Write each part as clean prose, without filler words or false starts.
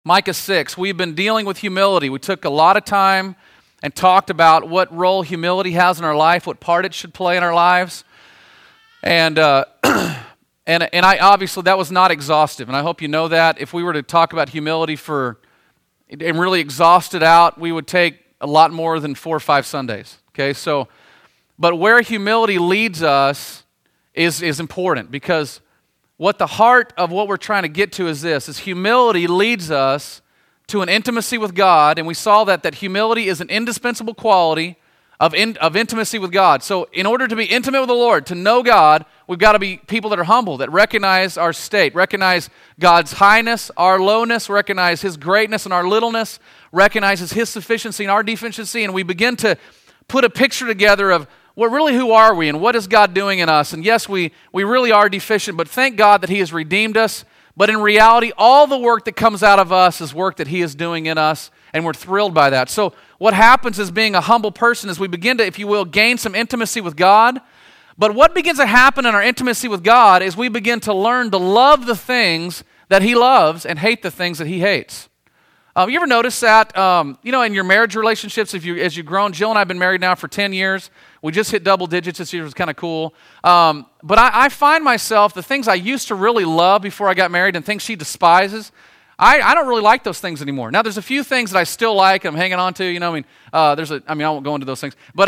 Micah 6, we've been dealing with humility. We took a lot of time and talked about what role humility has in our life, what part it should play in our lives. And I obviously, that was not exhaustive, and I hope you know that. If we were to talk about humility and really exhaust it out, we would take a lot more than 4 or 5 Sundays, okay? So, but where humility leads us is important, because what the heart of what we're trying to get to is this, is humility leads us to an intimacy with God, and we saw that humility is an indispensable quality of intimacy with God. So in order to be intimate with the Lord, to know God, we've got to be people that are humble, that recognize our state, recognize God's highness, our lowness, recognize His greatness and our littleness, recognizes His sufficiency and our deficiency, and we begin to put a picture together of, well, really, who are we and what is God doing in us? And yes, we really are deficient, but thank God that He has redeemed us. But in reality, all the work that comes out of us is work that He is doing in us, and we're thrilled by that. So what happens is, being a humble person, is we begin to, if you will, gain some intimacy with God. But what begins to happen in our intimacy with God is we begin to learn to love the things that He loves and hate the things that He hates. You ever notice that, in your marriage relationships, as you've grown? Jill and I have been married now for 10 years. We just hit double digits this year. It was kind of cool. But I find myself, the things I used to really love before I got married and things she despises, I don't really like those things anymore. Now, there's a few things that I still like and I'm hanging on to. I won't go into those things. But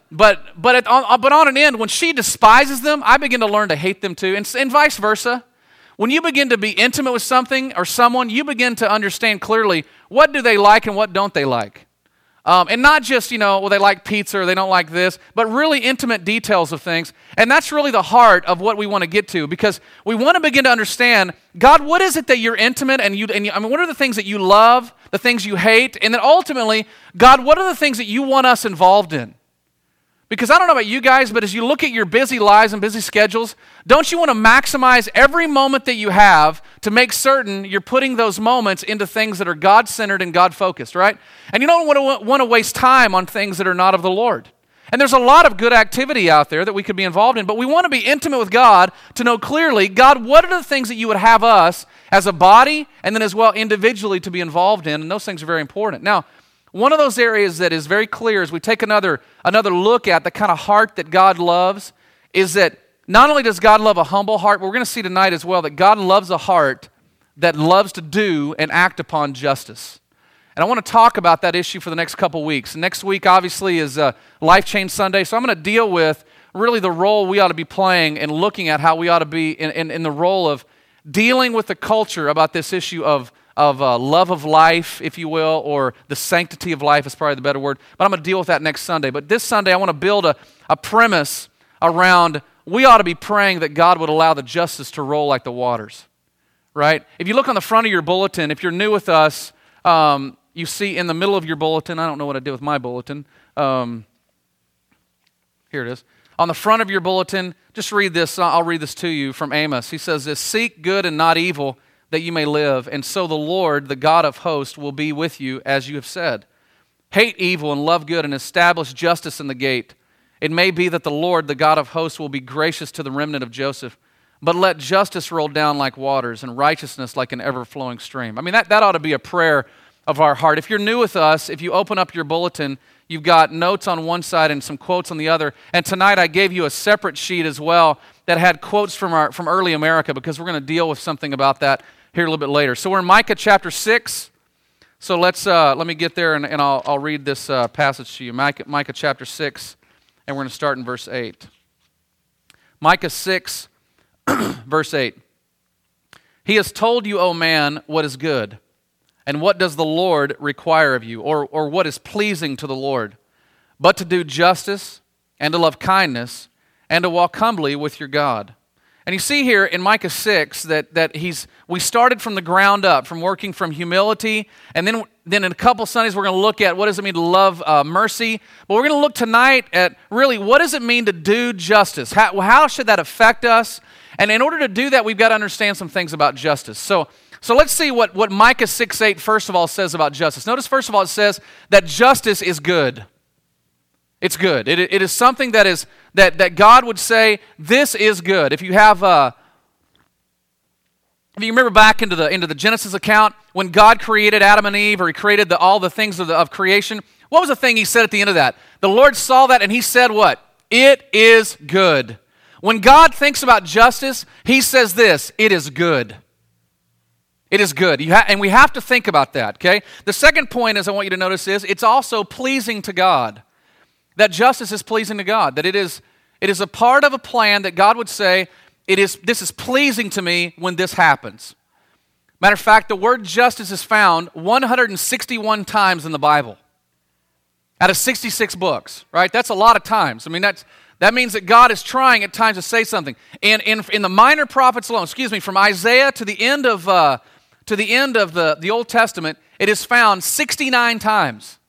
on an end, when she despises them, I begin to learn to hate them too, and vice versa. When you begin to be intimate with something or someone, you begin to understand clearly what do they like and what don't they like. And not just, they like pizza or they don't like this, but really intimate details of things. And that's really the heart of what we want to get to, because we want to begin to understand, God, what is it that you're intimate what are the things that you love, the things you hate, and then ultimately, God, what are the things that you want us involved in? Because I don't know about you guys, but as you look at your busy lives and busy schedules, don't you want to maximize every moment that you have to make certain you're putting those moments into things that are God-centered and God-focused, right? And you don't want to waste time on things that are not of the Lord. And there's a lot of good activity out there that we could be involved in, but we want to be intimate with God to know clearly, God, what are the things that you would have us as a body and then as well individually to be involved in? And those things are very important. Now, one of those areas that is very clear as we take another look at the kind of heart that God loves is that not only does God love a humble heart, but we're going to see tonight as well that God loves a heart that loves to do and act upon justice. And I want to talk about that issue for the next couple weeks. Next week, obviously, is Life Change Sunday, so I'm going to deal with really the role we ought to be playing and looking at how we ought to be in the role of dealing with the culture about this issue of love of life, if you will, or the sanctity of life is probably the better word. But I'm going to deal with that next Sunday. But this Sunday, I want to build a premise around we ought to be praying that God would allow the justice to roll like the waters, right? If you look on the front of your bulletin, if you're new with us, you see in the middle of your bulletin, I don't know what I did with my bulletin. Here it is. On the front of your bulletin, just read this. I'll read this to you from Amos. He says this, "Seek good and not evil, that you may live, and so the Lord, the God of hosts, will be with you, as you have said. Hate evil and love good, and establish justice in the gate. It may be that the Lord, the God of hosts, will be gracious to the remnant of Joseph, but let justice roll down like waters, and righteousness like an ever-flowing stream." I mean, that ought to be a prayer of our heart. If you're new with us, if you open up your bulletin, you've got notes on one side and some quotes on the other, and tonight I gave you a separate sheet as well that had quotes from early America, because we're going to deal with something about that here a little bit later. So we're in Micah chapter 6. So let me get there and I'll read this passage to you. Micah chapter 6, and we're going to start in verse 8. Micah 6, verse 8. "He has told you, O man, what is good, and what does the Lord require of you, or what is pleasing to the Lord, but to do justice, and to love kindness, and to walk humbly with your God." And you see here in Micah 6 that we started from the ground up, from working from humility, and then in a couple Sundays we're going to look at what does it mean to love mercy. But we're going to look tonight at really what does it mean to do justice? How should that affect us? And in order to do that, we've got to understand some things about justice. So let's see what Micah 6:8 first of all says about justice. Notice first of all it says that justice is good. It's good. It is something that God would say, this is good. If you have If you remember back into the Genesis account, when God created Adam and Eve, or he created all the things of creation, what was the thing he said at the end of that? The Lord saw that and he said what? It is good. When God thinks about justice, he says this, it is good. It is good. And we have to think about that, okay? The second point is I want you to notice is it's also pleasing to God. That justice is pleasing to God. That it is a part of a plan that God would say, this is pleasing to me when this happens. Matter of fact, the word justice is found 161 times in the Bible. Out of 66 books, right? That's a lot of times. I mean, that means that God is trying at times to say something. And in the minor prophets alone, from Isaiah to the end of the Old Testament, it is found 69 times.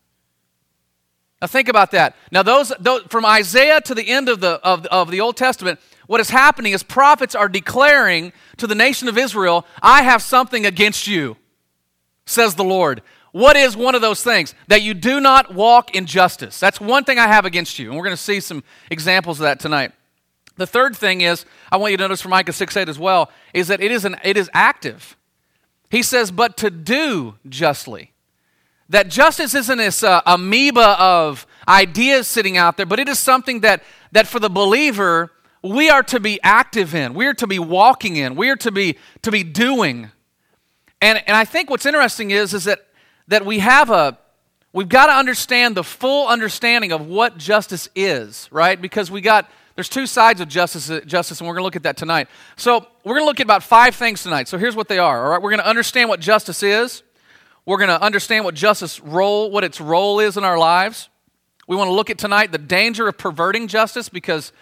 Now think about that. Now those from Isaiah to the end of the Old Testament, what is happening is prophets are declaring to the nation of Israel, I have something against you, says the Lord. What is one of those things? That you do not walk in justice. That's one thing I have against you. And we're going to see some examples of that tonight. The third thing is, I want you to notice from Micah 6:8 as well, is that it is active. He says, but to do justly. That justice isn't this amoeba of ideas sitting out there, but it is something that for the believer, we are to be active in. We are to be walking in. We are to be doing. And I think what's interesting is that we've got to understand the full understanding of what justice is, right? Because there's two sides of justice, and we're going to look at that tonight. So we're going to look at about 5 things tonight. So here's what they are, all right? We're going to understand what justice is. We're going to understand what what its role is in our lives. We want to look at tonight the danger of perverting justice, because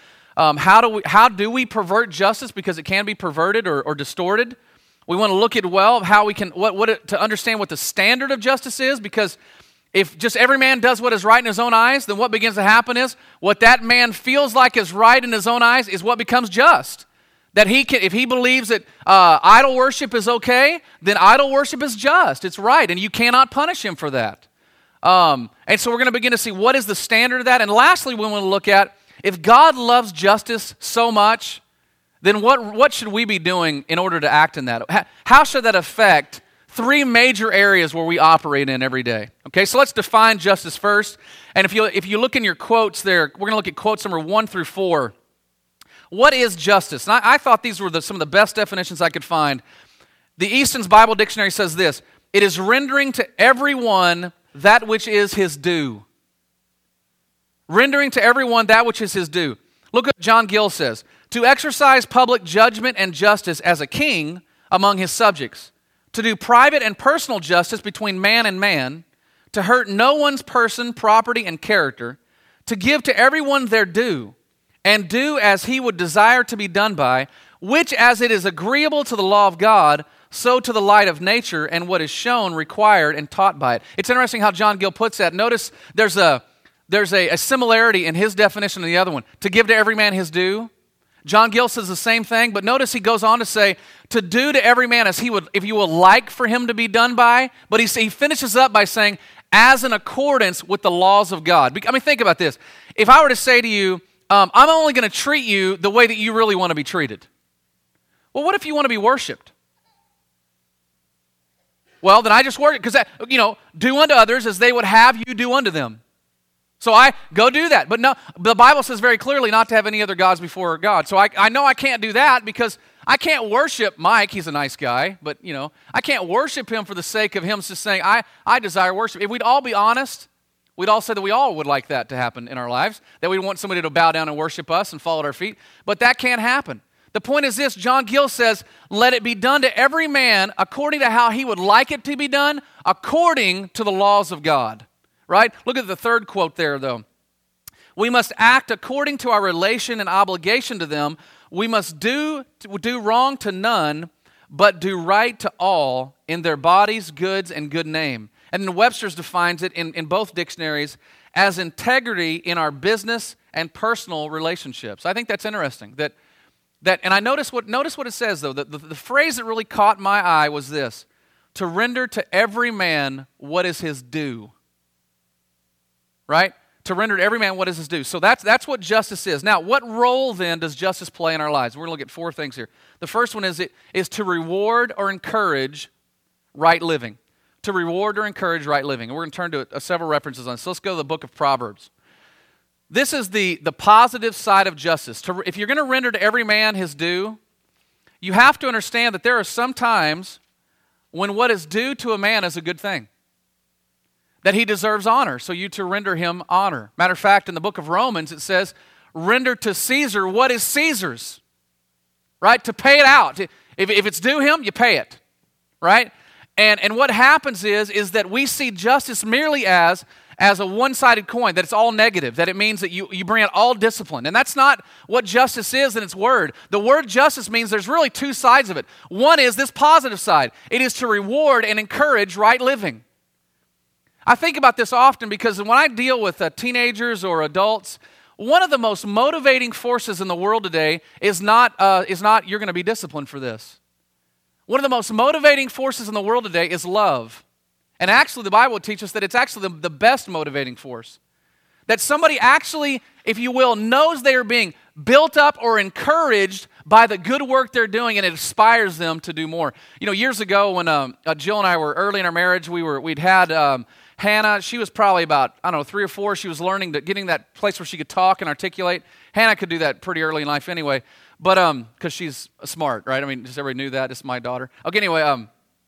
how do we pervert justice? Because it can be perverted or distorted. We want to look at how we can to understand what the standard of justice is, because if just every man does what is right in his own eyes, then what begins to happen is what that man feels like is right in his own eyes is what becomes just. That if he believes that idol worship is okay, then idol worship is just. It's right, and you cannot punish him for that. And so we're going to begin to see what is the standard of that. And lastly, we want to look at if God loves justice so much, then what should we be doing in order to act in that? How should that affect 3 major areas where we operate in every day? Okay, so let's define justice first. And if you look in your quotes there, we're going to look at quotes number 1 through 4. What is justice? And I thought these were some of the best definitions I could find. The Easton's Bible Dictionary says this: it is rendering to everyone that which is his due. Rendering to everyone that which is his due. Look what John Gill says. To exercise public judgment and justice as a king among his subjects. To do private and personal justice between man and man. To hurt no one's person, property, and character. To give to everyone their due. And do as he would desire to be done by, which as it is agreeable to the law of God, so to the light of nature and what is shown, required, and taught by it. It's interesting how John Gill puts that. Notice there's a similarity in his definition and the other one. To give to every man his due. John Gill says the same thing, but notice he goes on to say, to do to every man as he would, if you would like for him to be done by, but he finishes up by saying, as in accordance with the laws of God. I mean, think about this. If I were to say to you, I'm only going to treat you the way that you really want to be treated. Well, what if you want to be worshiped? Well, then I just worship, because, do unto others as they would have you do unto them. So I go do that. But no, the Bible says very clearly not to have any other gods before God. So I know I can't do that, because I can't worship Mike. He's a nice guy, but, I can't worship him for the sake of him just saying, I desire worship. If we'd all be honest, we'd all say that we all would like that to happen in our lives, that we want somebody to bow down and worship us and fall at our feet. But that can't happen. The point is this: John Gill says, let it be done to every man according to how he would like it to be done, according to the laws of God. Right? Look at the third quote there, though. We must act according to our relation and obligation to them. We must do wrong to none, but do right to all in their bodies, goods, and good name. And then Webster's defines it in both dictionaries as integrity in our business and personal relationships. I think that's interesting. And I notice what it says, though. The phrase that really caught my eye was this: to render to every man what is his due. Right? To render to every man what is his due. So that's what justice is. Now, what role then does justice play in our lives? We're going to look at four things here. The first one is to reward or encourage right living. To reward or encourage right living. And we're going to turn to several references on this. So let's go to the book of Proverbs. This is the positive side of justice. If you're going to render to every man his due, you have to understand that there are some times when what is due to a man is a good thing. That he deserves honor, so you to render him honor. Matter of fact, in the book of Romans, it says, render to Caesar what is Caesar's, right? To pay it out. If it's due him, you pay it, right? And what happens is that we see justice merely as a one-sided coin, that it's all negative, that it means that you bring out all discipline. And that's not what justice is in its word. The word justice means there's really two sides of it. One is this positive side. It is to reward and encourage right living. I think about this often because when I deal with teenagers or adults, one of the most motivating forces in the world today is not you're going to be disciplined for this. One of the most motivating forces in the world today is love. And actually the Bible teaches that it's actually the best motivating force. That somebody actually, if you will, knows they are being built up or encouraged by the good work they're doing, and it inspires them to do more. You know, years ago when Jill and I were early in our marriage, we'd had Hannah. She was probably about, 3 or 4. She was getting that place where she could talk and articulate. Hannah could do that pretty early in life anyway, but because she's smart, right? I mean, just everybody knew that. It's my daughter. Okay, anyway,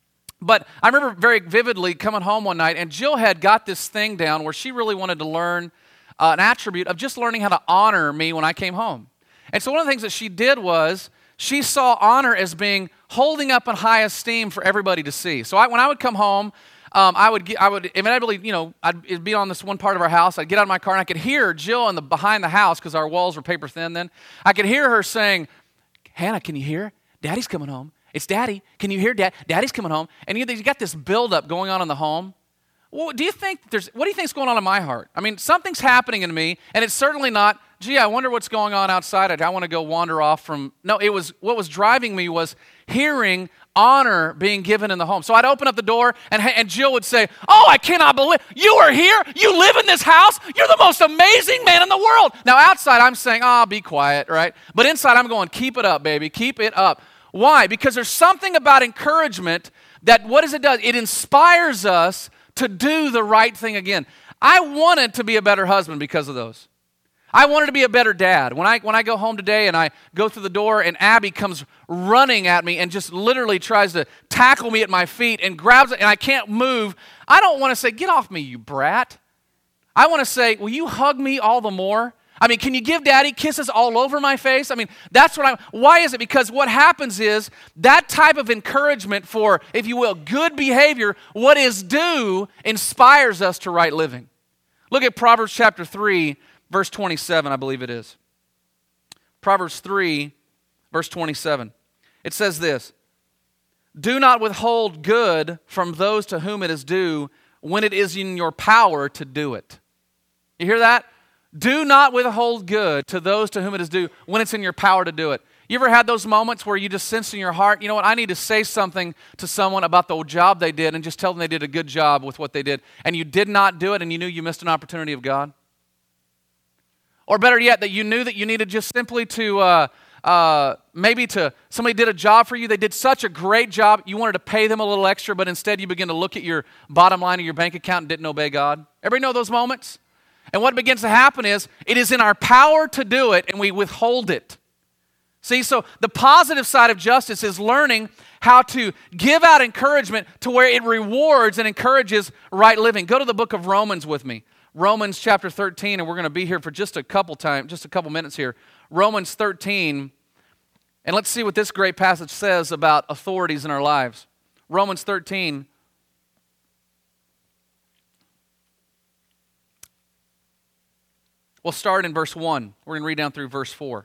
but I remember very vividly coming home one night, and Jill had got this thing down where she really wanted to learn an attribute of just learning how to honor me when I came home. And so one of the things that she did was she saw honor as being holding up in high esteem for everybody to see. So when I would come home, I would inevitably, it'd be on this one part of our house. I'd get out of my car and I could hear Jill behind the house, because our walls were paper thin then. I could hear her saying, "Hannah, can you hear? Daddy's coming home. It's Daddy. Can you hear Dad? Daddy's coming home." And you got this buildup going on in the home. Well, what do you think is going on in my heart? I mean, something's happening in me, and it's certainly not, gee, I wonder what's going on outside. I want to go wander off from. No, what was driving me was hearing honor being given in the home. So I'd open up the door, and Jill would say, "Oh, I cannot believe you are here. You live in this house. You're the most amazing man in the world." Now outside, I'm saying, be quiet, right? But inside, I'm going, keep it up, baby. Keep it up. Why? Because there's something about encouragement that what does it do? It inspires us to do the right thing again. I wanted to be a better husband because of those. I wanted to be a better dad. When I go home today and I go through the door and Abby comes running at me and just literally tries to tackle me at my feet and grabs it and I can't move, I don't want to say, "Get off me, you brat." I want to say, "Will you hug me all the more? I mean, can you give Daddy kisses all over my face?" I mean, that's why is it? Because what happens is that type of encouragement for, if you will, good behavior, what is due, inspires us to right living. Look at Proverbs chapter 3, verse 27, I believe it is. Proverbs 3, verse 27. It says this, "Do not withhold good from those to whom it is due when it is in your power to do it." You hear that? Do not withhold good to those to whom it is due when it's in your power to do it. You ever had those moments where you just sense in your heart, you know what, I need to say something to someone about the job they did and just tell them they did a good job with what they did, and you did not do it and you knew you missed an opportunity of God? Or better yet, that you knew that you needed just simply to, somebody did a job for you, they did such a great job, you wanted to pay them a little extra, but instead you begin to look at your bottom line of your bank account and didn't obey God. Everybody know those moments? And what begins to happen is, it is in our power to do it, and we withhold it. See, so the positive side of justice is learning how to give out encouragement to where it rewards and encourages right living. Go to the book of Romans with me. Romans chapter 13, and we're going to be here for just a couple minutes here. Romans 13, and let's see what this great passage says about authorities in our lives. Romans 13, we'll start in verse 1. We're going to read down through verse 4.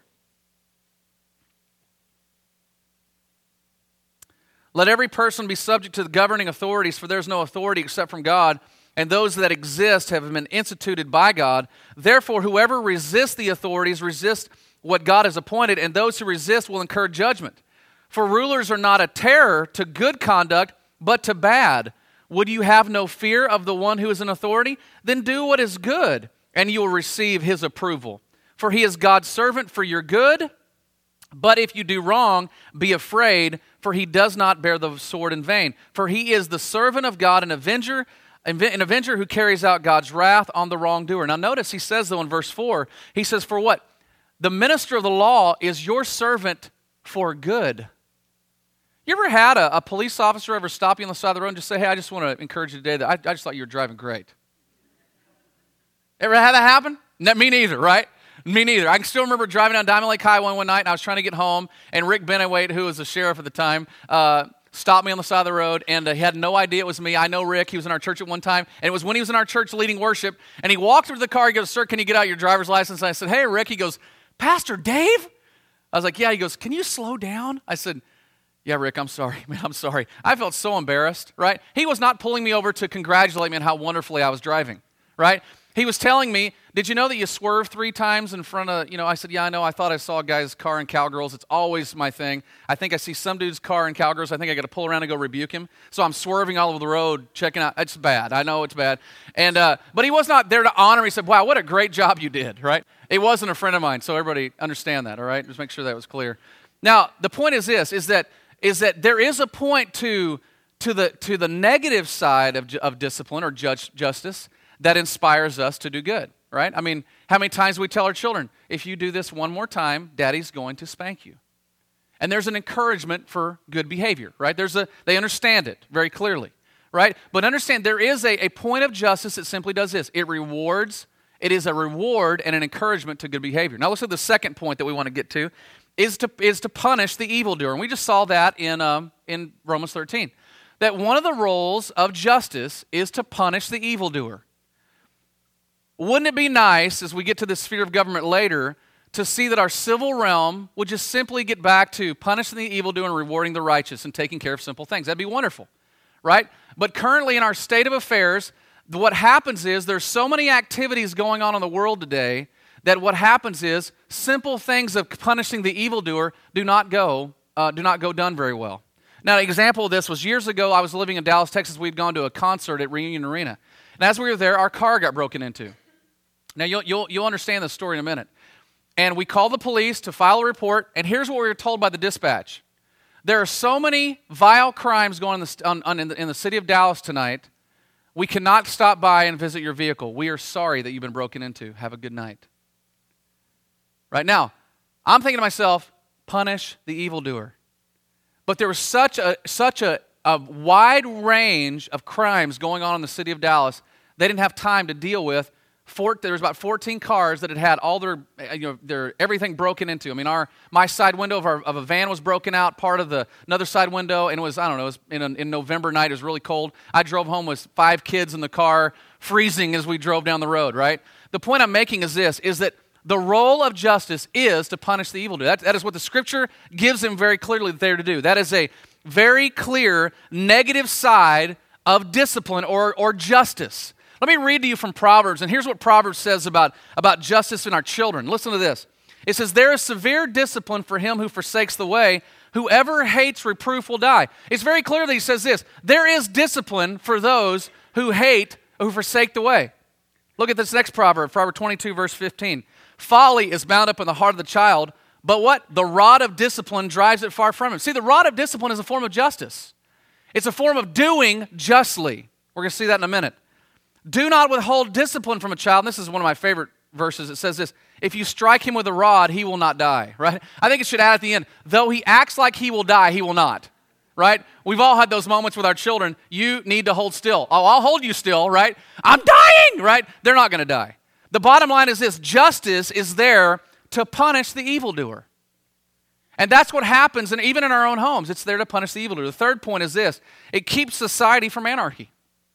"Let every person be subject to the governing authorities, for there is no authority except from God, and those that exist have been instituted by God. Therefore, whoever resists the authorities resists what God has appointed, and those who resist will incur judgment. For rulers are not a terror to good conduct, but to bad. Would you have no fear of the one who is in authority? Then do what is good, and you will receive his approval. For he is God's servant for your good, but if you do wrong, be afraid, for he does not bear the sword in vain. For he is the servant of God, an avenger who carries out God's wrath on the wrongdoer. Now notice he says though in verse 4, he says, for what? The minister of the law is your servant for good. You ever had a police officer ever stop you on the side of the road and just say, hey, I just want to encourage you today that I just thought you were driving great? Ever had that happen? Me neither, right? Me neither. I can still remember driving down Diamond Lake Highway one night, and I was trying to get home, and Rick Benawait, who was the sheriff at the time, stopped me on the side of the road, and he had no idea it was me. I know Rick. He was in our church at one time, and it was when he was in our church leading worship, and he walked over to the car. He goes, sir, can you get out your driver's license? And I said, hey, Rick. He goes, Pastor Dave? I was like, yeah. He goes, can you slow down? I said, yeah, Rick, I'm sorry. Man, I'm sorry. I felt so embarrassed, right? He was not pulling me over to congratulate me on how wonderfully I was driving, right? He was telling me, did you know that you swerve 3 times in front of, I said, yeah, I know. I thought I saw a guy's car in Cowgirls. It's always my thing. I think I see some dude's car in Cowgirls. I think I got to pull around and go rebuke him. So I'm swerving all over the road, checking out. It's bad. I know it's bad. And but he was not there to honor me. He said, wow, what a great job you did, right? It wasn't a friend of mine, so everybody understand that, all right? Just make sure that was clear. Now, the point is this, is that there is a point to the negative side of discipline or justice that inspires us to do good, right? I mean, how many times do we tell our children, if you do this one more time, Daddy's going to spank you? And there's an encouragement for good behavior, right? They understand it very clearly, right? But understand there is a point of justice that simply does this. It is a reward and an encouragement to good behavior. Now let's look at the second point that we want to get to, is to punish the evildoer. And we just saw that in Romans 13. That one of the roles of justice is to punish the evildoer. Wouldn't it be nice, as we get to the sphere of government later, to see that our civil realm would just simply get back to punishing the evildoer and rewarding the righteous and taking care of simple things? That'd be wonderful, right? But currently in our state of affairs, what happens is there's so many activities going on in the world today that what happens is simple things of punishing the evildoer do not go done very well. Now, an example of this was years ago, I was living in Dallas, Texas. We'd gone to a concert at Reunion Arena. And as we were there, our car got broken into. Now, you'll understand this story in a minute. And we called the police to file a report, and here's what we were told by the dispatch. There are so many vile crimes going on in the city of Dallas tonight, we cannot stop by and visit your vehicle. We are sorry that you've been broken into. Have a good night. Right now, I'm thinking to myself, punish the evildoer. But there was such a wide range of crimes going on in the city of Dallas, they didn't have time to deal with. There was about 14 cars that had all their everything broken into. I mean, my side window of a van was broken out, part of another side window, and it was in November night. It was really cold. I drove home with 5 kids in the car, freezing as we drove down the road. Right. The point I'm making is this: is that the role of justice is to punish the evildoer. That is what the Scripture gives them very clearly that they're to do. That is a very clear negative side of discipline or justice. Let me read to you from Proverbs, and here's what Proverbs says about justice in our children. Listen to this. It says, there is severe discipline for him who forsakes the way. Whoever hates reproof will die. It's very clear that he says this. There is discipline for those who forsake the way. Look at this next proverb, Proverb 22, verse 15. Folly is bound up in the heart of the child, but what? The rod of discipline drives it far from him. See, the rod of discipline is a form of justice. It's a form of doing justly. We're going to see that in a minute. Do not withhold discipline from a child. And this is one of my favorite verses. It says this: if you strike him with a rod, he will not die, right? I think it should add at the end, though he acts like he will die, he will not, right? We've all had those moments with our children. You need to hold still. Oh, I'll hold you still, right? I'm dying, right? They're not going to die. The bottom line is this: justice is there to punish the evildoer. And that's what happens, and even in our own homes, it's there to punish the evildoer. The third point is this: it keeps society from anarchy.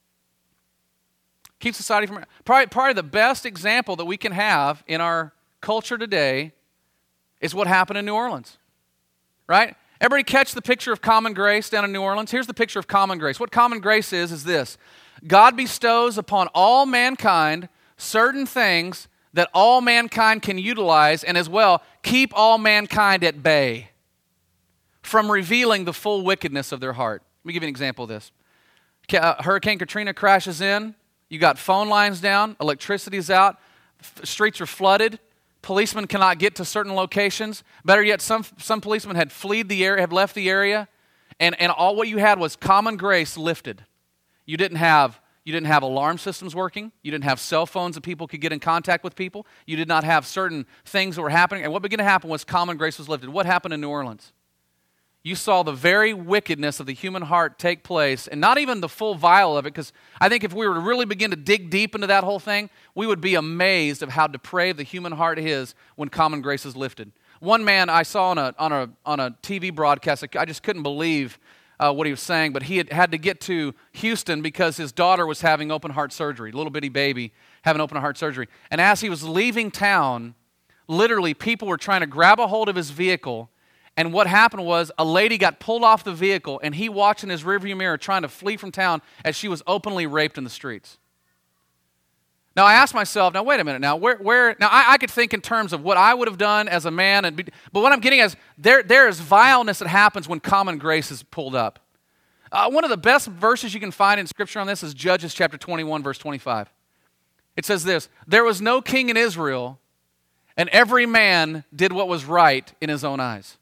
Keep society from... Probably the best example that we can have in our culture today is what happened in New Orleans, right? Everybody catch the picture of common grace down in New Orleans? Here's the picture of common grace. What common grace is this: God bestows upon all mankind certain things that all mankind can utilize and as well keep all mankind at bay from revealing the full wickedness of their heart. Let me give you an example of this. Hurricane Katrina crashes in. You got phone lines down, electricity's out. streets are flooded. Policemen cannot get to certain locations. Better yet, some policemen had left the area, and all what you had was common grace lifted. You didn't have alarm systems working. You didn't have cell phones that people could get in contact with people. You did not have certain things that were happening. And what began to happen was common grace was lifted. What happened in New Orleans? You saw the very wickedness of the human heart take place, and not even the full vial of it, because I think if we were to really begin to dig deep into that whole thing, we would be amazed of how depraved the human heart is when common grace is lifted. One man I saw on a TV broadcast, I just couldn't believe what he was saying, but he had to get to Houston because his daughter was having open heart surgery, little bitty baby having open heart surgery. And as he was leaving town, literally people were trying to grab a hold of his vehicle. And what happened was a lady got pulled off the vehicle, and he watched in his rearview mirror trying to flee from town as she was openly raped in the streets. Now, I asked myself, now, wait a minute. Now, I could think in terms of what I would have done as a man, but what I'm getting is there is vileness that happens when common grace is pulled up. One of the best verses you can find in Scripture on this is Judges chapter 21, verse 25. It says this, "There was no king in Israel, and every man did what was right in his own eyes."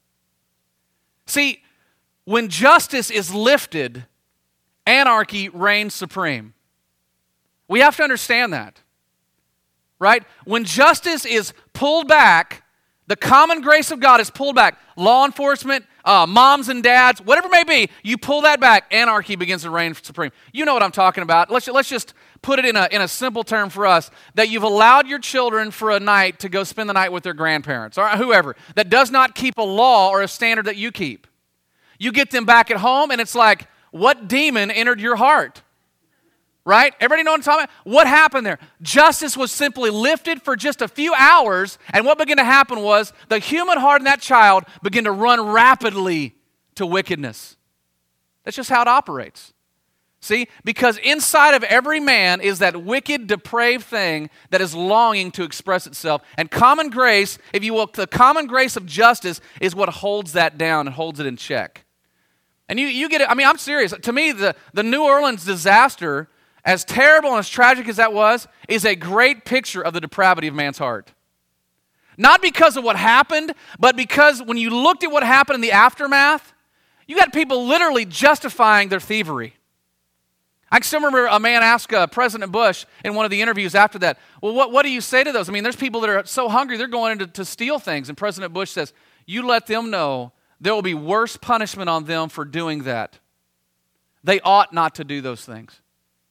See, when justice is lifted, anarchy reigns supreme. We have to understand that, right? When justice is pulled back, the common grace of God is pulled back. Law enforcement, moms and dads, whatever it may be, you pull that back, anarchy begins to reign supreme. You know what I'm talking about. Let's just put it in a simple term for us, that you've allowed your children for a night to go spend the night with their grandparents, or whoever, that does not keep a law or a standard that you keep. You get them back at home, and it's like, what demon entered your heart? Right? Everybody know what I'm talking about? What happened there? Justice was simply lifted for just a few hours, and what began to happen was the human heart in that child began to run rapidly to wickedness. That's just how it operates. See? Because inside of every man is that wicked, depraved thing that is longing to express itself. And common grace, if you will, the common grace of justice is what holds that down and holds it in check. And you get it. I mean, I'm serious. To me, the New Orleans disaster, as terrible and as tragic as that was, is a great picture of the depravity of man's heart. Not because of what happened, but because when you looked at what happened in the aftermath, you got people literally justifying their thievery. I still remember a man asked President Bush in one of the interviews after that, well, what do you say to those? I mean, there's people that are so hungry, they're going in to steal things. And President Bush says, you let them know there will be worse punishment on them for doing that. They ought not to do those things.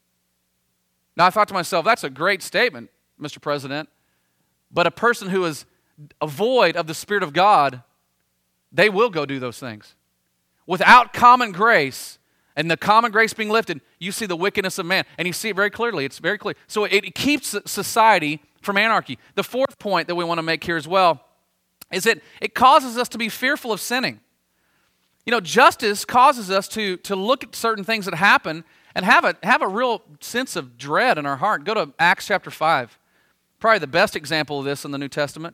Now, I thought to myself, that's a great statement, Mr. President, but a person who is void of the Spirit of God, they will go do those things. Without common grace, and the common grace being lifted, you see the wickedness of man. And you see it very clearly. It's very clear. So it keeps society from anarchy. The fourth point that we want to make here as well is that it causes us to be fearful of sinning. You know, justice causes us to look at certain things that happen and have a real sense of dread in our heart. Go to Acts chapter 5. Probably the best example of this in the New Testament.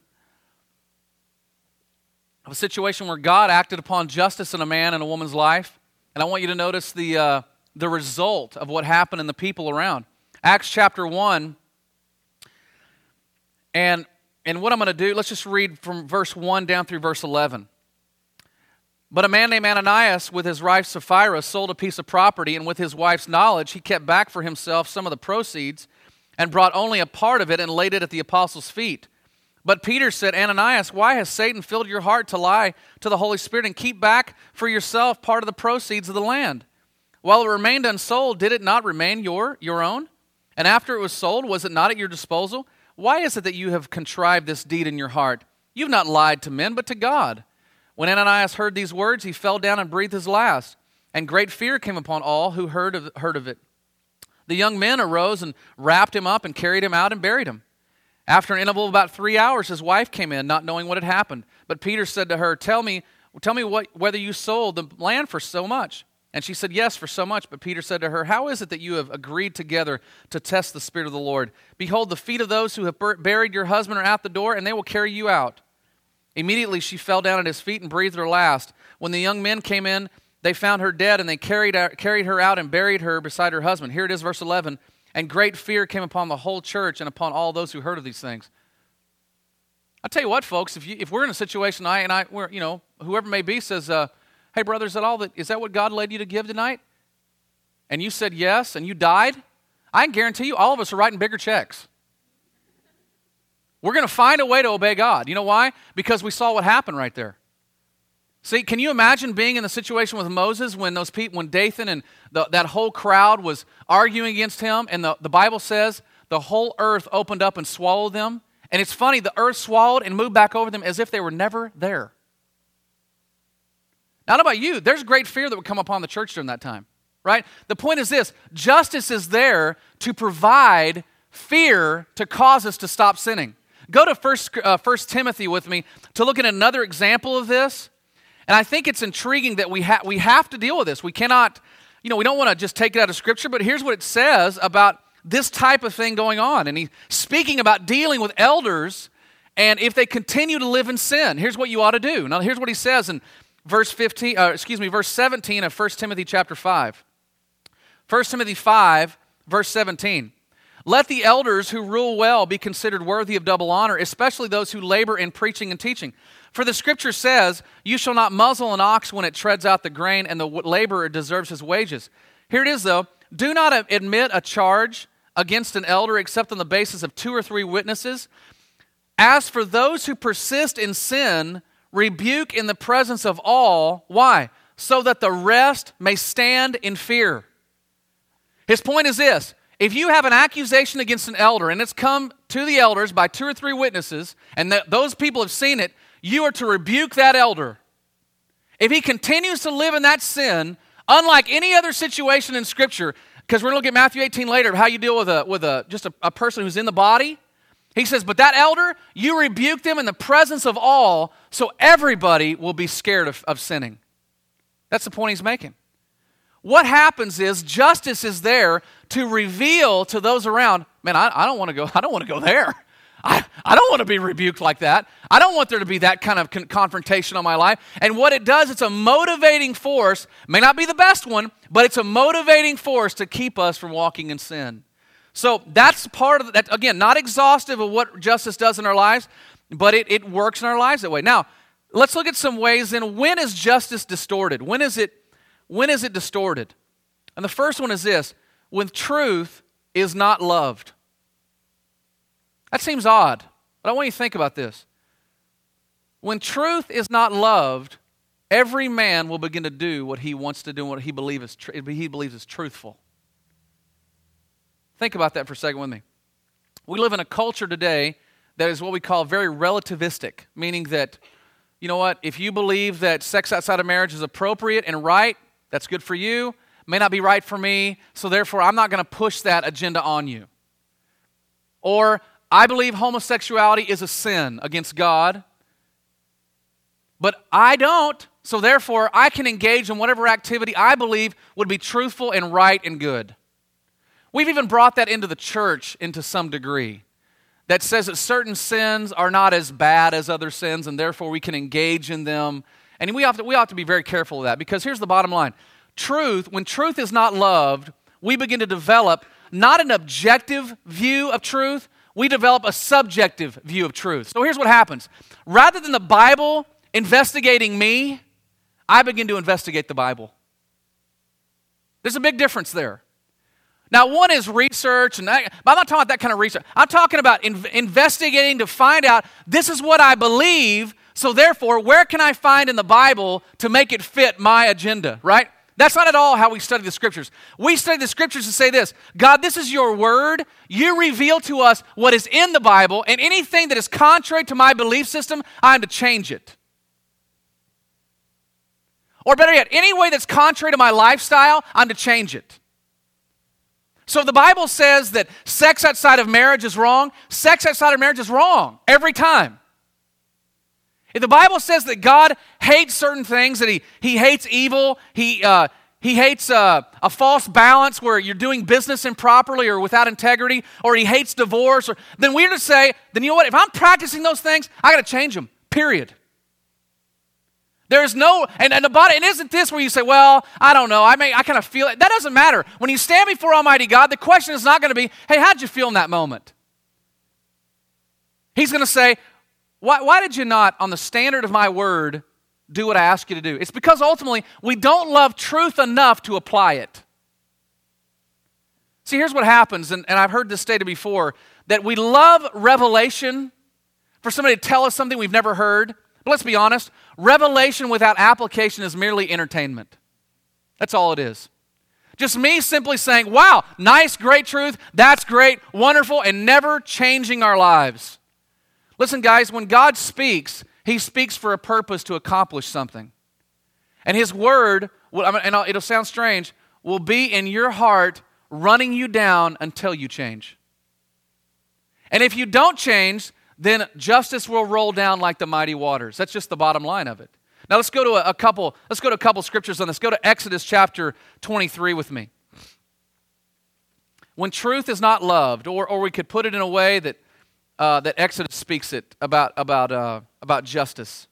Of a situation where God acted upon justice in a man and a woman's life. And I want you to notice the result of what happened in the people around. Acts chapter 1. And what I'm going to do, let's just read from verse 1 down through verse 11. But a man named Ananias with his wife Sapphira sold a piece of property, and with his wife's knowledge, he kept back for himself some of the proceeds and brought only a part of it and laid it at the apostles' feet. But Peter said, Ananias, why has Satan filled your heart to lie to the Holy Spirit and keep back for yourself part of the proceeds of the land? While it remained unsold, did it not remain your own? And after it was sold, was it not at your disposal? Why is it that you have contrived this deed in your heart? You have not lied to men, but to God. When Ananias heard these words, he fell down and breathed his last, and great fear came upon all who heard of it. The young men arose and wrapped him up and carried him out and buried him. After an interval of about 3 hours, his wife came in, not knowing what had happened. But Peter said to her, Tell me whether you sold the land for so much. And she said, Yes, for so much. But Peter said to her, How is it that you have agreed together to test the Spirit of the Lord? Behold, the feet of those who have buried your husband are at the door, and they will carry you out. Immediately she fell down at his feet and breathed her last. When the young men came in, they found her dead, and they carried her out and buried her beside her husband. Here it is, verse 11. and great fear came upon the whole church and upon all those who heard of these things. I'll tell you what, folks, if we're in a situation, whoever may be says, hey, brother, is that what God led you to give tonight? And you said yes, and you died, I can guarantee you all of us are writing bigger checks. We're going to find a way to obey God. You know why? Because we saw what happened right there. See, can you imagine being in the situation with Moses when Dathan and that whole crowd was arguing against him, and the Bible says the whole earth opened up and swallowed them? And it's funny, the earth swallowed and moved back over them as if they were never there. Now, I don't know about you, there's great fear that would come upon the church during that time, right? The point is this: justice is there to provide fear to cause us to stop sinning. Go to 1 Timothy with me to look at another example of this. And I think it's intriguing that we have to deal with this. We cannot, we don't want to just take it out of Scripture, but here's what it says about this type of thing going on. And he's speaking about dealing with elders, and if they continue to live in sin, here's what you ought to do. Now, here's what he says in verse 17 of 1 Timothy chapter 5. 1 Timothy 5, verse 17. Let the elders who rule well be considered worthy of double honor, especially those who labor in preaching and teaching. For the Scripture says, you shall not muzzle an ox when it treads out the grain, and the laborer deserves his wages. Here it is, though. Do not admit a charge against an elder except on the basis of 2 or 3 witnesses. As for those who persist in sin, rebuke in the presence of all. Why? So that the rest may stand in fear. His point is this: if you have an accusation against an elder and it's come to the elders by 2 or 3 witnesses, and those people have seen it, you are to rebuke that elder. If he continues to live in that sin, unlike any other situation in Scripture, because we're going to look at Matthew 18 later, how you deal with a person who's in the body. He says, but that elder, you rebuke them in the presence of all, so everybody will be scared of sinning. That's the point he's making. What happens is justice is there to reveal to those around, man, I don't want to go there. I don't want to be rebuked like that. I don't want there to be that kind of confrontation on my life. And what it does, it's a motivating force. May not be the best one, but it's a motivating force to keep us from walking in sin. So that's part of that. Again, not exhaustive of what justice does in our lives, but it works in our lives that way. Now, let's look at some ways then. When is justice distorted? When is it distorted? And the first one is this: when truth is not loved. That seems odd, but I want you to think about this. When truth is not loved, every man will begin to do what he wants to do and what he believes is truthful. Think about that for a second with me. We live in a culture today that is what we call very relativistic, meaning that, you know what, if you believe that sex outside of marriage is appropriate and right, that's good for you. It may not be right for me, so therefore I'm not going to push that agenda on you. Or I believe homosexuality is a sin against God, but I don't, so therefore I can engage in whatever activity I believe would be truthful and right and good. We've even brought that into the church into some degree, that says that certain sins are not as bad as other sins, and therefore we can engage in them. And we ought to be very careful of that, because here's the bottom line. When truth is not loved, we begin to develop not an objective view of truth, we develop a subjective view of truth. So here's what happens. Rather than the Bible investigating me, I begin to investigate the Bible. There's a big difference there. Now, one is research, but I'm not talking about that kind of research. I'm talking about investigating to find out, this is what I believe, so therefore, where can I find in the Bible to make it fit my agenda, right? That's not at all how we study the Scriptures. We study the Scriptures to say this: God, this is your word. You reveal to us what is in the Bible, and anything that is contrary to my belief system, I'm to change it. Or better yet, any way that's contrary to my lifestyle, I'm to change it. So if the Bible says that sex outside of marriage is wrong, sex outside of marriage is wrong every time. If the Bible says that God hates certain things, that He hates evil, He hates a false balance where you're doing business improperly or without integrity, or He hates divorce, then we're to say, then you know what, if I'm practicing those things, I got to change them, period. There's no, and the body, and isn't this where you say, well, I don't know, I kind of feel it. That doesn't matter. When you stand before Almighty God, the question is not going to be, hey, how'd you feel in that moment? He's going to say, why did you not, on the standard of my word, do what I asked you to do? It's because ultimately we don't love truth enough to apply it. See, here's what happens, and I've heard this stated before, that we love revelation for somebody to tell us something we've never heard. But let's be honest, revelation without application is merely entertainment. That's all it is. Just me simply saying, wow, nice, great truth, that's great, wonderful, and never changing our lives. Listen, guys, when God speaks, He speaks for a purpose to accomplish something. And His word, and it'll sound strange, will be in your heart running you down until you change. And if you don't change, then justice will roll down like the mighty waters. That's just the bottom line of it. Now let's go to a couple scriptures on this. Go to Exodus chapter 23 with me. When truth is not loved, or we could put it in a way that Exodus speaks it about justice.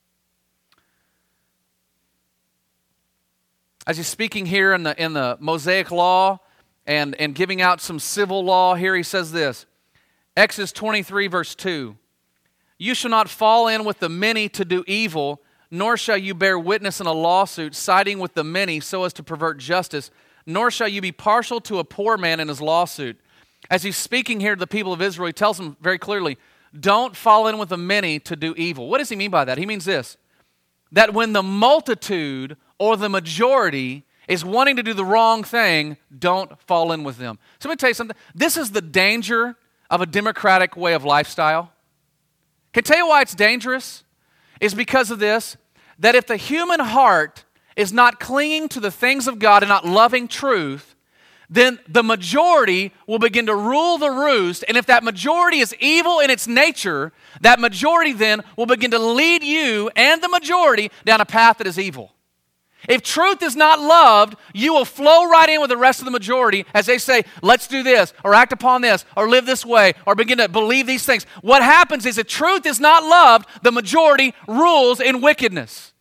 As he's speaking here in the Mosaic law and giving out some civil law here, he says this. Exodus 23, verse 2. You shall not fall in with the many to do evil, nor shall you bear witness in a lawsuit, siding with the many so as to pervert justice, nor shall you be partial to a poor man in his lawsuit. As he's speaking here to the people of Israel, he tells them very clearly, don't fall in with the many to do evil. What does he mean by that? He means this, that when the multitude or the majority is wanting to do the wrong thing, don't fall in with them. So let me tell you something. This is the danger of a democratic way of lifestyle. Can I tell you why it's dangerous? It's because of this, that if the human heart is not clinging to the things of God and not loving truth, then the majority will begin to rule the roost, and if that majority is evil in its nature, that majority then will begin to lead you and the majority down a path that is evil. If truth is not loved, you will flow right in with the rest of the majority as they say, let's do this, or act upon this, or live this way, or begin to believe these things. What happens is if truth is not loved, the majority rules in wickedness.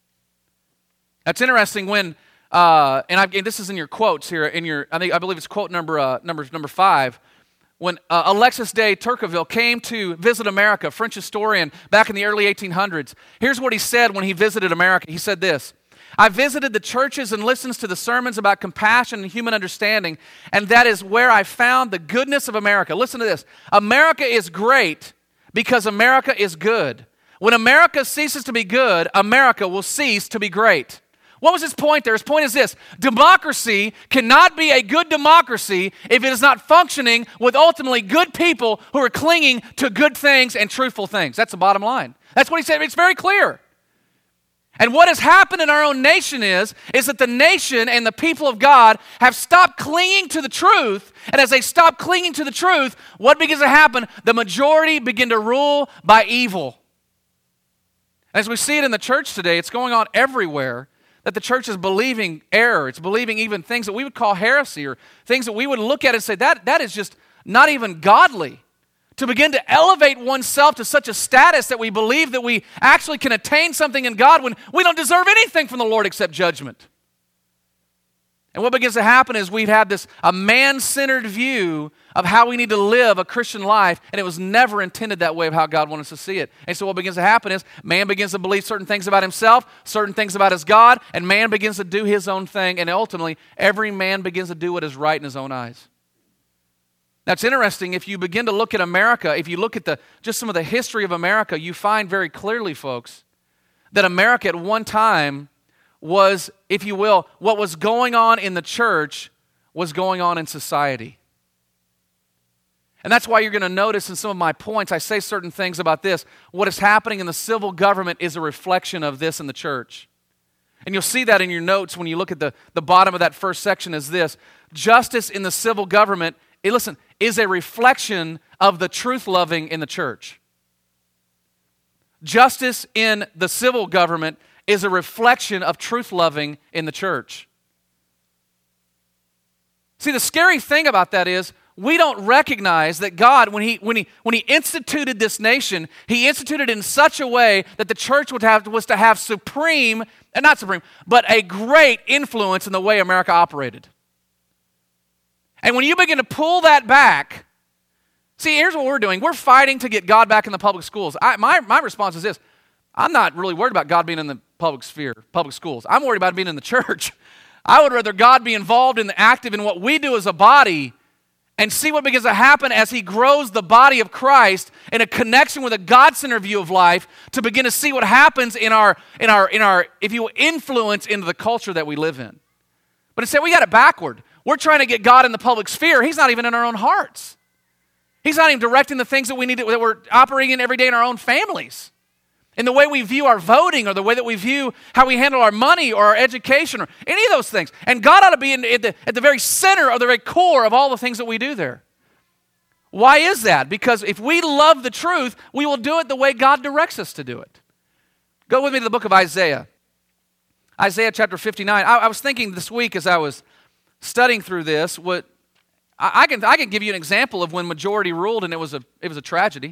That's interesting when, and this is in your quotes here, I believe it's quote number 5, when Alexis de Tocqueville came to visit America, French historian, back in the early 1800s. Here's what he said when he visited America. He said this, I visited the churches and listened to the sermons about compassion and human understanding, and that is where I found the goodness of America. Listen to this. America is great because America is good. When America ceases to be good, America will cease to be great. What was his point there? His point is this. Democracy cannot be a good democracy if it is not functioning with ultimately good people who are clinging to good things and truthful things. That's the bottom line. That's what he said. It's very clear. And what has happened in our own nation is that the nation and the people of God have stopped clinging to the truth. And as they stop clinging to the truth, what begins to happen? The majority begin to rule by evil. As we see it in the church today, it's going on everywhere, that the church is believing error. It's believing even things that we would call heresy, or things that we would look at and say, that is just not even godly. To begin to elevate oneself to such a status that we believe that we actually can attain something in God when we don't deserve anything from the Lord except judgment. And what begins to happen is we've had a man-centered view of how we need to live a Christian life, and it was never intended that way of how God wanted us to see it. And so what begins to happen is man begins to believe certain things about himself, certain things about his God, and man begins to do his own thing, and ultimately every man begins to do what is right in his own eyes. That's interesting. If you begin to look at America, if you look at just some of the history of America, you find very clearly, folks, that America at one time was, if you will, what was going on in the church was going on in society. And that's why you're going to notice in some of my points, I say certain things about this. What is happening in the civil government is a reflection of this in the church. And you'll see that in your notes when you look at the bottom of that first section is this. Justice in the civil government, is a reflection of the truth-loving in the church. Justice in the civil government is a reflection of truth-loving in the church. See, the scary thing about that is we don't recognize that God, when he instituted this nation, he instituted it in such a way that the church was to have supreme, and not supreme, but a great influence in the way America operated. And when you begin to pull that back, see, here's what we're doing. We're fighting to get God back in the public schools. My response is this. I'm not really worried about God being in the public sphere, public schools. I'm worried about being in the church. I would rather God be involved and active in what we do as a body and see what begins to happen as he grows the body of Christ in a connection with a God-centered view of life to begin to see what happens in our, if you will, influence into the culture that we live in. But instead, we got it backward. We're trying to get God in the public sphere. He's not even in our own hearts. He's not even directing the things that we need that we're operating in every day in our own families. In the way we view our voting, or the way that we view how we handle our money or our education, or any of those things. And God ought to be at the very center, or the very core of all the things that we do there. Why is that? Because if we love the truth, we will do it the way God directs us to do it. Go with me to the book of Isaiah. Isaiah chapter 59. I was thinking this week as I was studying through this, I can give you an example of when majority ruled and it was a tragedy.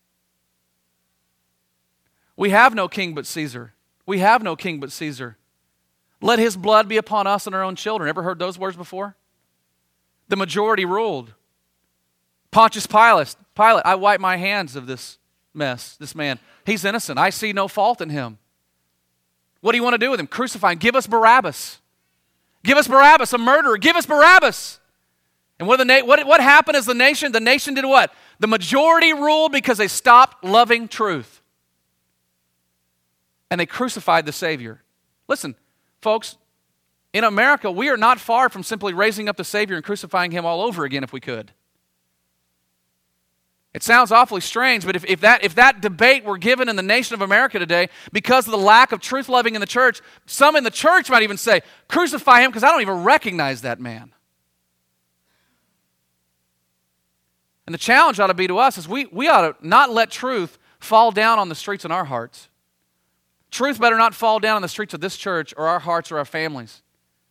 We have no king but Caesar. We have no king but Caesar. Let his blood be upon us and our own children. Ever heard those words before? The majority ruled. Pontius Pilate, I wipe my hands of this mess, this man. He's innocent. I see no fault in him. What do you want to do with him? Crucify him. Give us Barabbas. Give us Barabbas, a murderer. Give us Barabbas. And what happened as the nation? The nation did what? The majority ruled because they stopped loving truth. And they crucified the Savior. Listen, folks, in America, we are not far from simply raising up the Savior and crucifying him all over again if we could. It sounds awfully strange, but if that debate were given in the nation of America today, because of the lack of truth-loving in the church, some in the church might even say, crucify him because I don't even recognize that man. And the challenge ought to be to us is we ought to not let truth fall down on the streets in our hearts. Truth better not fall down on the streets of this church or our hearts or our families.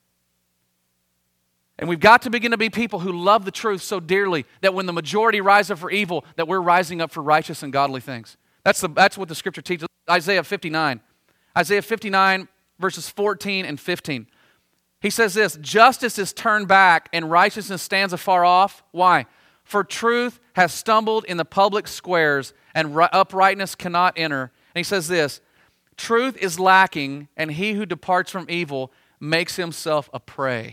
And we've got to begin to be people who love the truth so dearly that when the majority rise up for evil, that we're rising up for righteous and godly things. That's what the Scripture teaches. Isaiah 59. Isaiah 59, verses 14 and 15. He says this, justice is turned back and righteousness stands afar off. Why? For truth has stumbled in the public squares and uprightness cannot enter. And he says this, truth is lacking, and he who departs from evil makes himself a prey.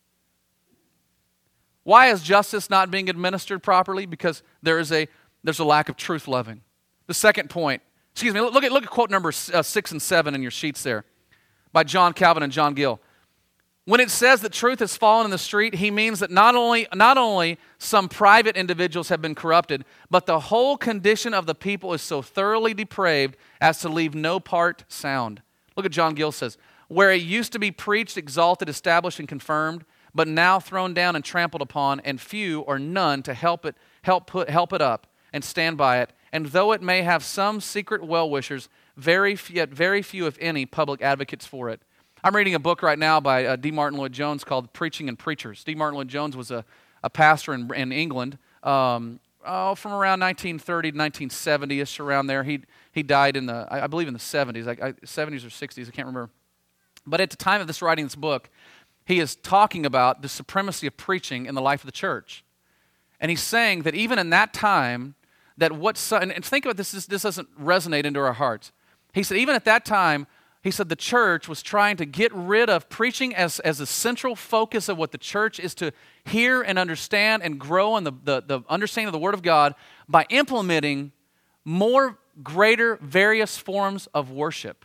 Why is justice not being administered properly? Because there's a lack of truth loving. The second point, look at quote number 6 and 7 in your sheets there, by John Calvin and John Gill. When it says that truth has fallen in the street, he means that not only some private individuals have been corrupted, but the whole condition of the people is so thoroughly depraved as to leave no part sound. Look at John Gill says, where it used to be preached, exalted, established, and confirmed, but now thrown down and trampled upon, and few or none to help it up and stand by it. And though it may have some secret well-wishers, very few, if any, public advocates for it. I'm reading a book right now by D. Martin Lloyd-Jones called Preaching and Preachers. D. Martin Lloyd-Jones was a pastor in England from around 1930 to 1970-ish, around there. He died in I believe in the 70s, 70s or 60s, I can't remember. But at the time of this writing this book, he is talking about the supremacy of preaching in the life of the church. And he's saying that even in that time, and think about this doesn't resonate into our hearts. He said even at that time, he said the church was trying to get rid of preaching as a central focus of what the church is to hear and understand and grow in the understanding of the Word of God by implementing greater various forms of worship.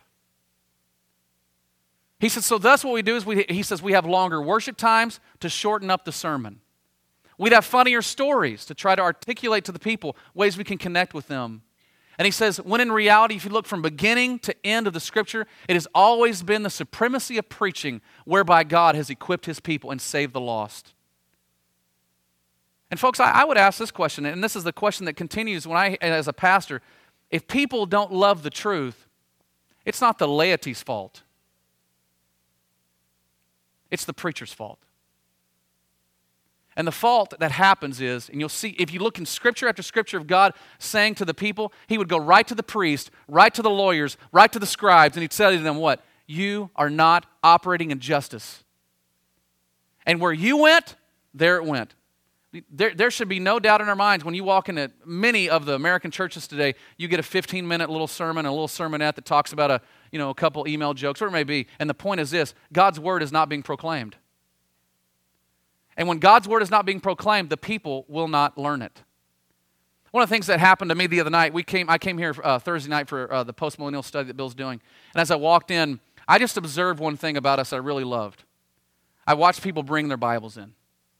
He said, so thus what we do is we have longer worship times to shorten up the sermon. We'd have funnier stories to try to articulate to the people ways we can connect with them. And he says, when in reality, if you look from beginning to end of the Scripture, it has always been the supremacy of preaching whereby God has equipped His people and saved the lost. And folks, I would ask this question, and this is the question that continues as a pastor. If people don't love the truth, it's not the laity's fault. It's the preacher's fault. And the fault that happens is, and you'll see, if you look in scripture after scripture of God saying to the people, he would go right to the priest, right to the lawyers, right to the scribes, and he'd say to them what? You are not operating in justice. And where you went, there it went. There should be no doubt in our minds when you walk into many of the American churches today, you get a 15-minute little sermon, a little sermonette that talks about a couple email jokes, whatever it may be. And the point is this, God's word is not being proclaimed. And when God's word is not being proclaimed, the people will not learn it. One of the things that happened to me the other night, I came here Thursday night for the post-millennial study that Bill's doing. And as I walked in, I just observed one thing about us I really loved. I watched people bring their Bibles in.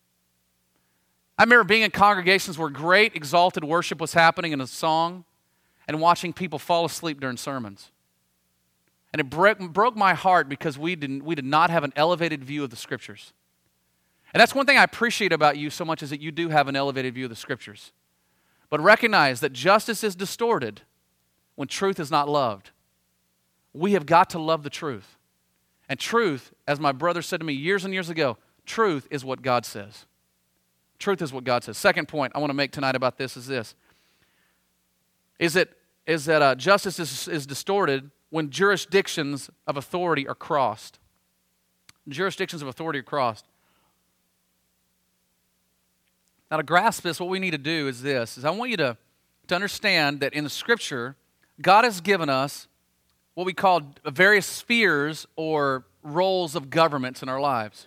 I remember being in congregations where great exalted worship was happening in a song and watching people fall asleep during sermons. And it broke my heart because we did not have an elevated view of the Scriptures. And that's one thing I appreciate about you so much is that you do have an elevated view of the Scriptures. But recognize that justice is distorted when truth is not loved. We have got to love the truth. And truth, as my brother said to me years and years ago, truth is what God says. Truth is what God says. Second point I want to make tonight about this is this. Is that justice is distorted when jurisdictions of authority are crossed. Jurisdictions of authority are crossed. Now, to grasp this, what we need to do is this, is I want you to understand that in the Scripture, God has given us what we call various spheres or roles of governments in our lives.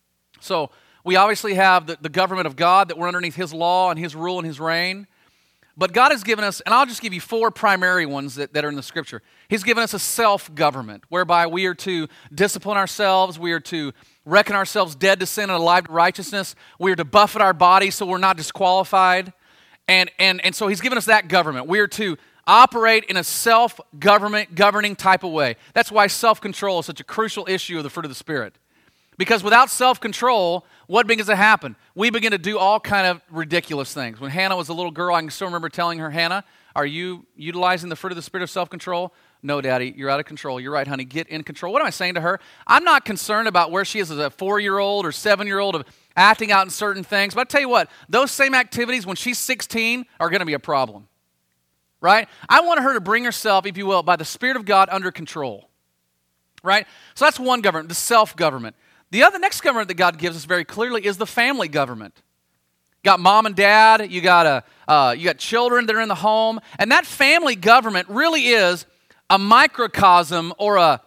So, we obviously have the government of God, that we're underneath His law and His rule and His reign. But God has given us, and I'll just give you four primary ones that are in the Scripture. He's given us a self-government, whereby we are to discipline ourselves, we are to reckon ourselves dead to sin and alive to righteousness. We are to buffet our body so we're not disqualified. And so He's given us that government. We are to operate in a self-government, governing type of way. That's why self-control is such a crucial issue of the fruit of the Spirit. Because without self-control, what begins to happen? We begin to do all kind of ridiculous things. When Hannah was a little girl, I can still remember telling her, Hannah, are you utilizing the fruit of the Spirit of self-control? No, Daddy, you're out of control. You're right, honey, get in control. What am I saying to her? I'm not concerned about where she is as a 4-year-old or 7-year-old of acting out in certain things. But I tell you what, those same activities when she's 16 are going to be a problem. Right? I want her to bring herself, if you will, by the Spirit of God under control. Right? So that's one government, the self-government. The next government that God gives us very clearly is the family government. You got mom and dad, you got children that are in the home, and that family government really is a microcosm or a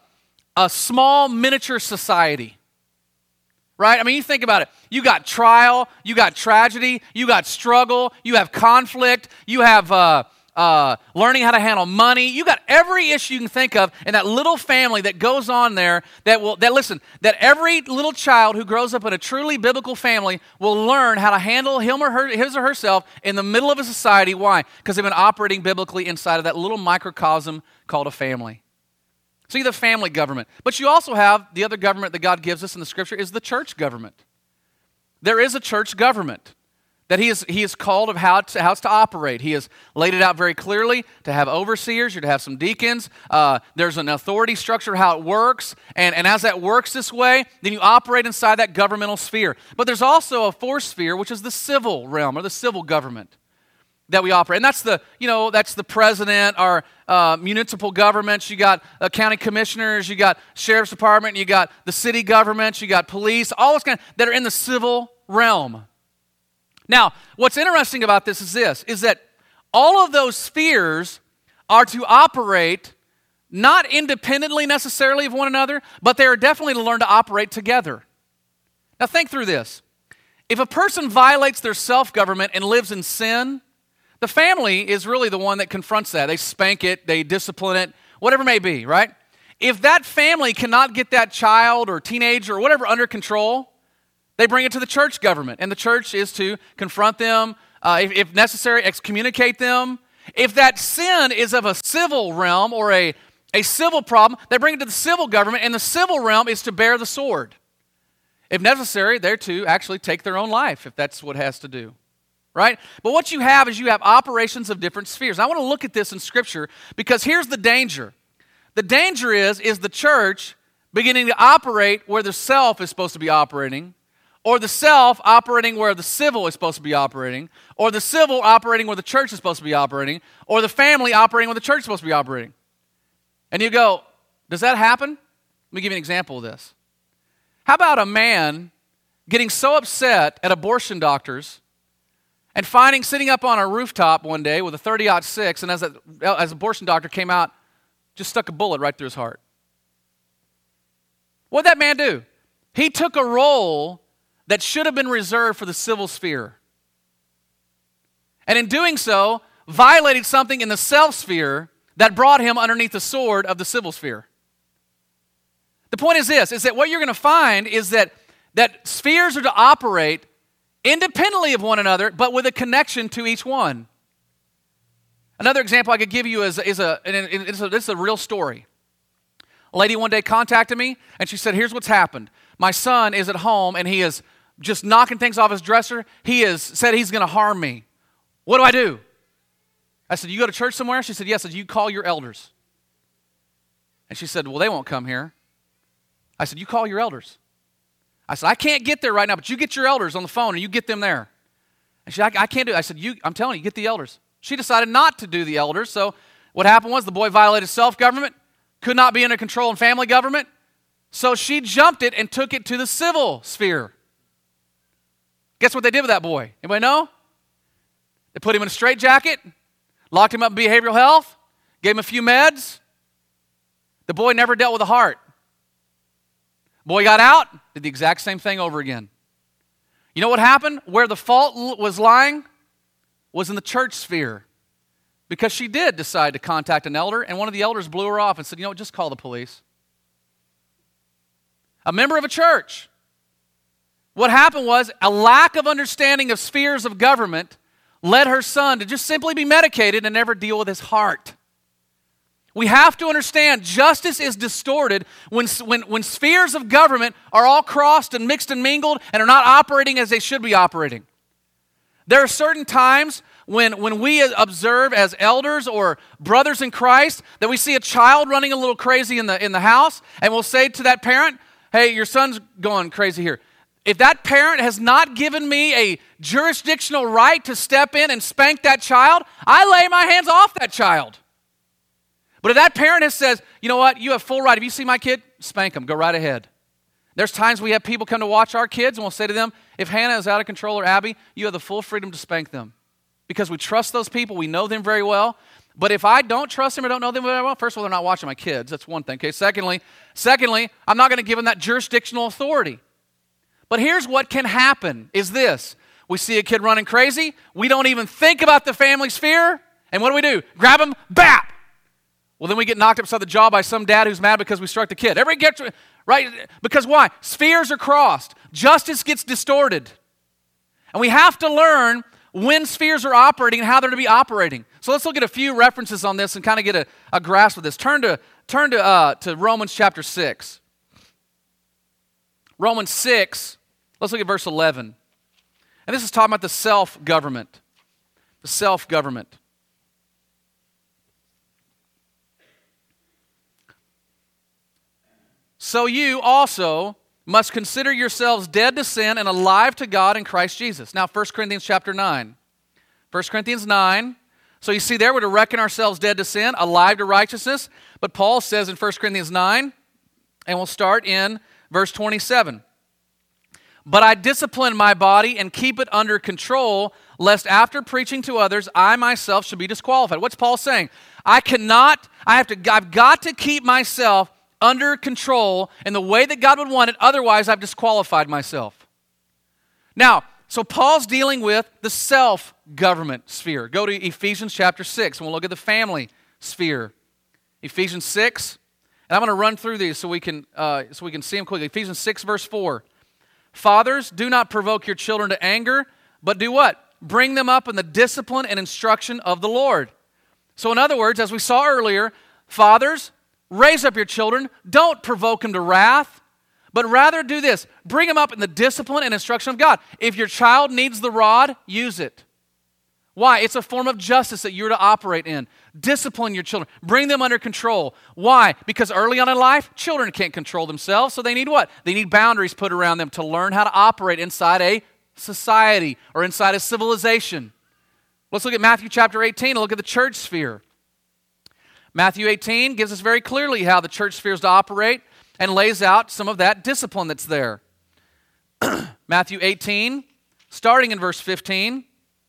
small miniature society. Right? I mean, you think about it. You got trial, you got tragedy, you got struggle, you have conflict, you have learning how to handle money. You got every issue you can think of in that little family that goes on there that every little child who grows up in a truly biblical family will learn how to handle his or herself in the middle of a society. Why? Because they've been operating biblically inside of that little microcosm called a family. So you have the family government. But you also have the other government that God gives us in the Scripture is the church government. There is a church government that he is called of how it's to operate. He has laid it out very clearly to have overseers, you're to have some deacons. There's an authority structure, how it works. And as that works this way, then you operate inside that governmental sphere. But there's also a fourth sphere, which is the civil realm or the civil government that we operate. And that's the president, our municipal governments. You got county commissioners, you got sheriff's department, you got the city governments, you got police, all those kind of, that are in the civil realm. Now, what's interesting about this is that all of those spheres are to operate not independently necessarily of one another, but they are definitely to learn to operate together. Now, think through this. If a person violates their self-government and lives in sin, the family is really the one that confronts that. They spank it, they discipline it, whatever it may be, right? If that family cannot get that child or teenager or whatever under control, they bring it to the church government, and the church is to confront them, if necessary, excommunicate them. If that sin is of a civil realm or a civil problem, they bring it to the civil government, and the civil realm is to bear the sword. If necessary, they're to actually take their own life, if that's what it has to do. Right? But what you have is you have operations of different spheres. I want to look at this in Scripture because here's the danger. The danger is the church beginning to operate where the self is supposed to be operating, or the self operating where the civil is supposed to be operating, or the civil operating where the church is supposed to be operating, or the family operating where the church is supposed to be operating. And you go, does that happen? Let me give you an example of this. How about a man getting so upset at abortion doctors and finding sitting up on a rooftop one day with a 30-06, and as an abortion doctor came out, just stuck a bullet right through his heart? What did that man do? He took a role that should have been reserved for the civil sphere. And in doing so, violated something in the self sphere that brought him underneath the sword of the civil sphere. The point is this, is that what you're going to find is that spheres are to operate independently of one another, but with a connection to each one. Another example I could give you is a real story. A lady one day contacted me, and she said, here's what's happened. My son is at home, and he is just knocking things off his dresser. He has said he's going to harm me. What do I do? I said, you go to church somewhere? She said, yes. I said, you call your elders. And she said, well, they won't come here. I said, you call your elders. I said, I can't get there right now, but you get your elders on the phone, and you get them there. And she said, I can't do it. I said, I'm telling you, get the elders. She decided not to do the elders, so what happened was the boy violated self-government, could not be under control in family government, so she jumped it and took it to the civil sphere. Guess what they did with that boy? Anybody know? They put him in a straitjacket, locked him up in behavioral health, gave him a few meds. The boy never dealt with a heart. Boy got out, did the exact same thing over again. You know what happened? Where the fault was lying was in the church sphere. Because she did decide to contact an elder, and one of the elders blew her off and said, just call the police. A member of a church. What happened was a lack of understanding of spheres of government led her son to just simply be medicated and never deal with his heart. We have to understand justice is distorted when spheres of government are all crossed and mixed and mingled and are not operating as they should be operating. There are certain times when we observe as elders or brothers in Christ that we see a child running a little crazy in the house, and we'll say to that parent, hey, your son's going crazy here. If that parent has not given me a jurisdictional right to step in and spank that child, I lay my hands off that child. But if that parent has says, you know what, you have full right. If you see my kid, spank him. Go right ahead. There's times we have people come to watch our kids, and we'll say to them, if Hannah is out of control or Abby, you have the full freedom to spank them. Because we trust those people. We know them very well. But if I don't trust them or don't know them very well, first of all, they're not watching my kids. That's one thing. Okay. Secondly, I'm not going to give them that jurisdictional authority. But here's what can happen is this. We see a kid running crazy. We don't even think about the family sphere. And what do? Grab him, bap. Well, then we get knocked upside the jaw by some dad who's mad because we struck the kid. Everybody gets, right? Because why? Spheres are crossed. Justice gets distorted. And we have to learn when spheres are operating and how they're to be operating. So let's look at a few references on this and kind of get a grasp of this. Turn to Romans chapter 6. Romans 6, let's look at verse 11. And this is talking about the self-government. The self-government. So you also must consider yourselves dead to sin and alive to God in Christ Jesus. Now, 1 Corinthians chapter 9. 1 Corinthians 9. So you see there, we're to reckon ourselves dead to sin, alive to righteousness. But Paul says in 1 Corinthians 9, and we'll start in verse 27. But I discipline my body and keep it under control, lest after preaching to others, I myself should be disqualified. What's Paul saying? I've got to keep myself under control in the way that God would want it, otherwise I've disqualified myself. Now, so Paul's dealing with the self-government sphere. Go to Ephesians chapter 6, and we'll look at the family sphere. Ephesians 6, and I'm going to run through these so we can see them quickly. Ephesians 6, verse 4. Fathers, do not provoke your children to anger, but do what? Bring them up in the discipline and instruction of the Lord. So in other words, as we saw earlier, fathers, raise up your children. Don't provoke them to wrath, but rather do this. Bring them up in the discipline and instruction of God. If your child needs the rod, use it. Why? It's a form of justice that you're to operate in. Discipline your children. Bring them under control. Why? Because early on in life, children can't control themselves, so they need what? They need boundaries put around them to learn how to operate inside a society or inside a civilization. Let's look at Matthew chapter 18 and look at the church sphere. Matthew 18 gives us very clearly how the church sphere is to operate and lays out some of that discipline that's there. Matthew 18, starting in verse 15,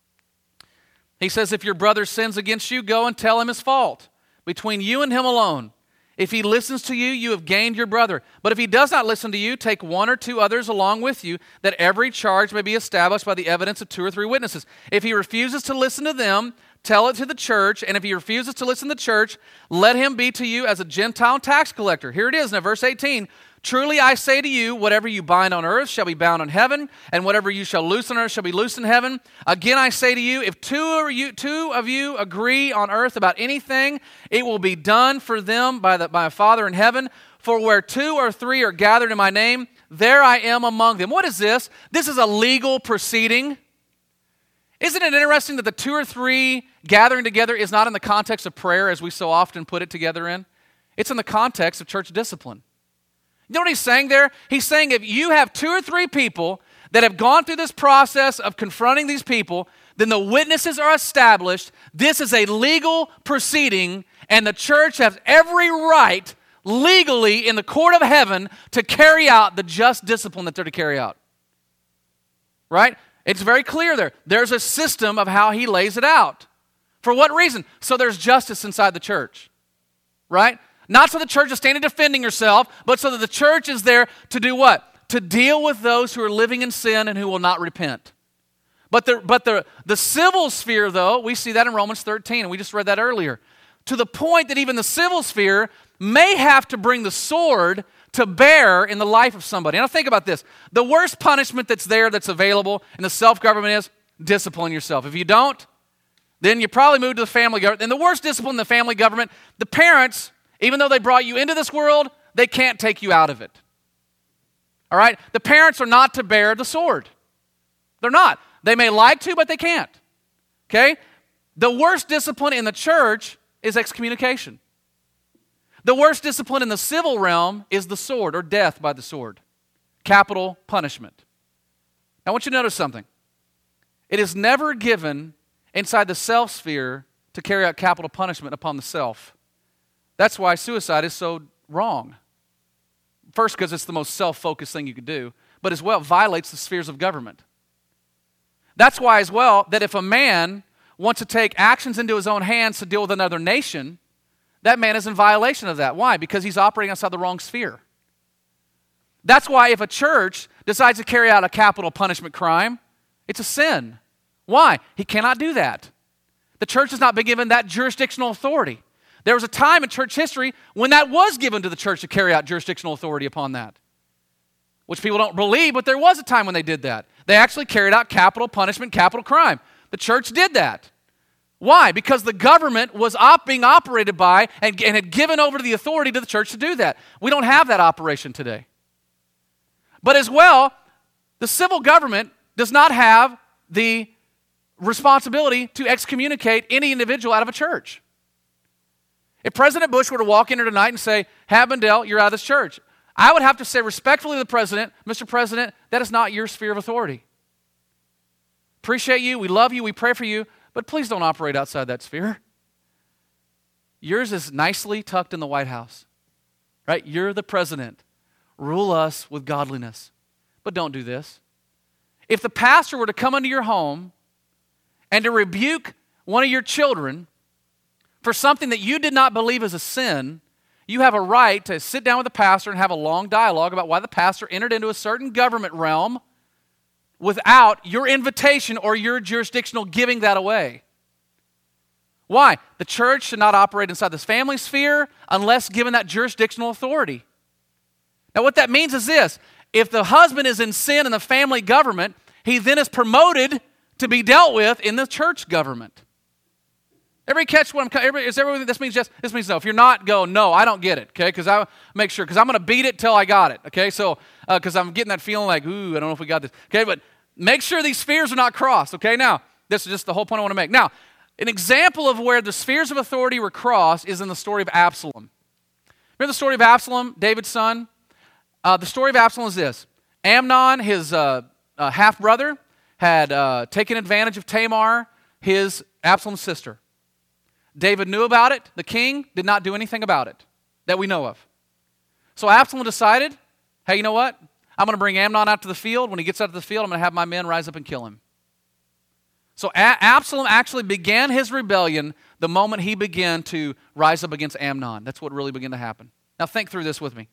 he says, if your brother sins against you, go and tell him his fault, between you and him alone. If he listens to you, you have gained your brother. But if he does not listen to you, take one or two others along with you, that every charge may be established by the evidence of 2 or 3 witnesses. If he refuses to listen to them, tell it to the church. And if he refuses to listen to the church, let him be to you as a Gentile tax collector. Here it is now, verse 18. Truly I say to you, whatever you bind on earth shall be bound on heaven, and whatever you shall loose on earth shall be loosed in heaven. Again I say to you, if two of you agree on earth about anything, it will be done for them by my Father in heaven. For where 2 or 3 are gathered in my name, there I am among them. What is this? This is a legal proceeding. Isn't it interesting that the 2 or 3 gathering together is not in the context of prayer as we so often put it together in? It's in the context of church discipline. You know what he's saying there? He's saying if you have 2 or 3 people that have gone through this process of confronting these people, then the witnesses are established. This is a legal proceeding, and the church has every right legally in the court of heaven to carry out the just discipline that they're to carry out. Right? It's very clear there. There's a system of how he lays it out. For what reason? So there's justice inside the church. Right? Not so the church is standing defending herself, but so that the church is there to do what? To deal with those who are living in sin and who will not repent. But the civil sphere, though, we see that in Romans 13, and we just read that earlier, to the point that even the civil sphere may have to bring the sword to bear in the life of somebody. Now think about this. The worst punishment that's there, that's available in the self-government is discipline yourself. If you don't, then you probably move to the family government. And the worst discipline in the family government, the parents, even though they brought you into this world, they can't take you out of it. All right? The parents are not to bear the sword. They're not. They may like to, but they can't. Okay? The worst discipline in the church is excommunication. The worst discipline in the civil realm is the sword or death by the sword. Capital punishment. Now I want you to notice something. It is never given inside the self sphere to carry out capital punishment upon the self. That's why suicide is so wrong. First, because it's the most self-focused thing you could do, but as well, it violates the spheres of government. That's why as well, that if a man wants to take actions into his own hands to deal with another nation, that man is in violation of that. Why? Because he's operating outside the wrong sphere. That's why if a church decides to carry out a capital punishment crime, it's a sin. Why? He cannot do that. The church has not been given that jurisdictional authority. There was a time in church history when that was given to the church to carry out jurisdictional authority upon that, which people don't believe, but there was a time when they did that. They actually carried out capital punishment, capital crime. The church did that. Why? Because the government was being operated by and had given over the authority to the church to do that. We don't have that operation today. But as well, the civil government does not have the responsibility to excommunicate any individual out of a church. If President Bush were to walk in here tonight and say, Habendale, you're out of this church, I would have to say respectfully to the president, Mr. President, that is not your sphere of authority. Appreciate you, we love you, we pray for you, but please don't operate outside that sphere. Yours is nicely tucked in the White House, right? You're the president. Rule us with godliness, but don't do this. If the pastor were to come into your home and to rebuke one of your children for something that you did not believe is a sin, you have a right to sit down with the pastor and have a long dialogue about why the pastor entered into a certain government realm without your invitation or your jurisdictional giving that away. Why? The church should not operate inside this family sphere unless given that jurisdictional authority. Now what that means is this: if the husband is in sin in the family government, he then is promoted to be dealt with in the church government. Everybody catch what this means? This means no. If you're not, go, no, I don't get it, okay? Because I make sure, because I'm going to beat it till I got it, okay? So, because I'm getting that feeling like, ooh, I don't know if we got this, okay? But make sure these spheres are not crossed, okay? Now, This is just the whole point I want to make. Now, an example of where the spheres of authority were crossed is in the story of Absalom. Remember the story of Absalom, David's son? The story of Absalom is this. Amnon, his half-brother, had taken advantage of Tamar, his Absalom's sister. David knew about it. The king did not do anything about it that we know of. So Absalom decided, hey, you know what? I'm going to bring Amnon out to the field. When he gets out to the field, I'm going to have my men rise up and kill him. So Absalom actually began his rebellion the moment he began to rise up against Amnon. That's what really began to happen. Now think through this with me.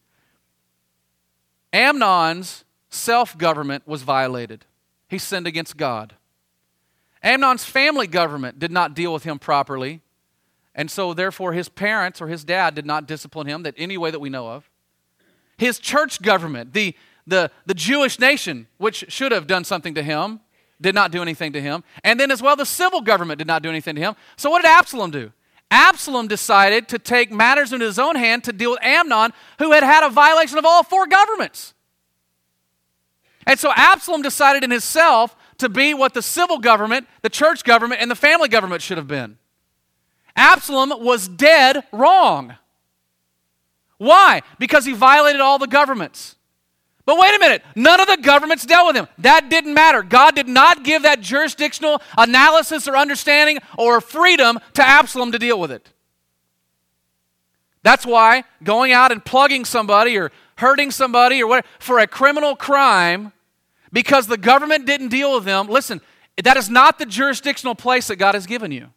Amnon's self-government was violated. He sinned against God. Amnon's family government did not deal with him properly, and so therefore his parents or his dad did not discipline him in any way that we know of. His church government, the Jewish nation, which should have done something to him, did not do anything to him. And then as well, the civil government did not do anything to him. So what did Absalom do? Absalom decided to take matters into his own hand to deal with Amnon, who had had a violation of all four governments. And so Absalom decided in himself to be what the civil government, the church government, and the family government should have been. Absalom was dead wrong. Why? Because he violated all the governments. But wait a minute, none of the governments dealt with him. That didn't matter. God did not give that jurisdictional analysis or understanding or freedom to Absalom to deal with it. That's why going out and plugging somebody or hurting somebody or whatever for a criminal crime, because the government didn't deal with them, listen, that is not the jurisdictional place that God has given you.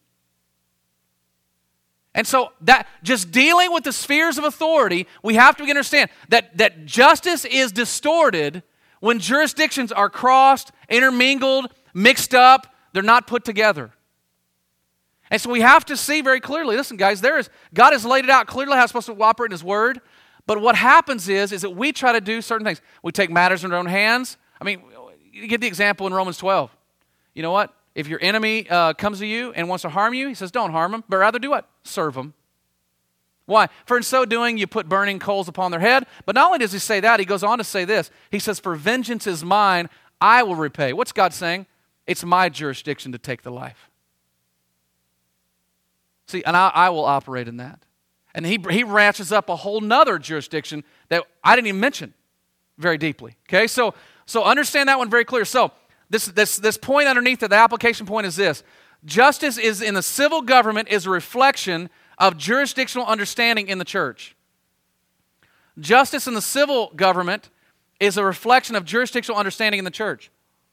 And so that just dealing with the spheres of authority, we have to understand that justice is distorted when jurisdictions are crossed, intermingled, mixed up, they're not put together. And so we have to see very clearly, listen guys, God has laid it out clearly how it's supposed to operate in His Word, but what happens is that we try to do certain things. We take matters in our own hands. I mean, you get the example in Romans 12. You know what? If your enemy comes to you and wants to harm you, he says, don't harm him, but rather do what? Serve him. Why? For in so doing, you put burning coals upon their head. But not only does he say that, he goes on to say this. He says, for vengeance is mine, I will repay. What's God saying? It's my jurisdiction to take the life. See, and I will operate in that. And he ratchets up a whole nother jurisdiction that I didn't even mention very deeply. Okay, so understand that one very clear. So this point underneath it, the application point is this. Justice is in the civil government is a reflection of jurisdictional understanding in the church. Justice in the civil government is a reflection of jurisdictional understanding in the church.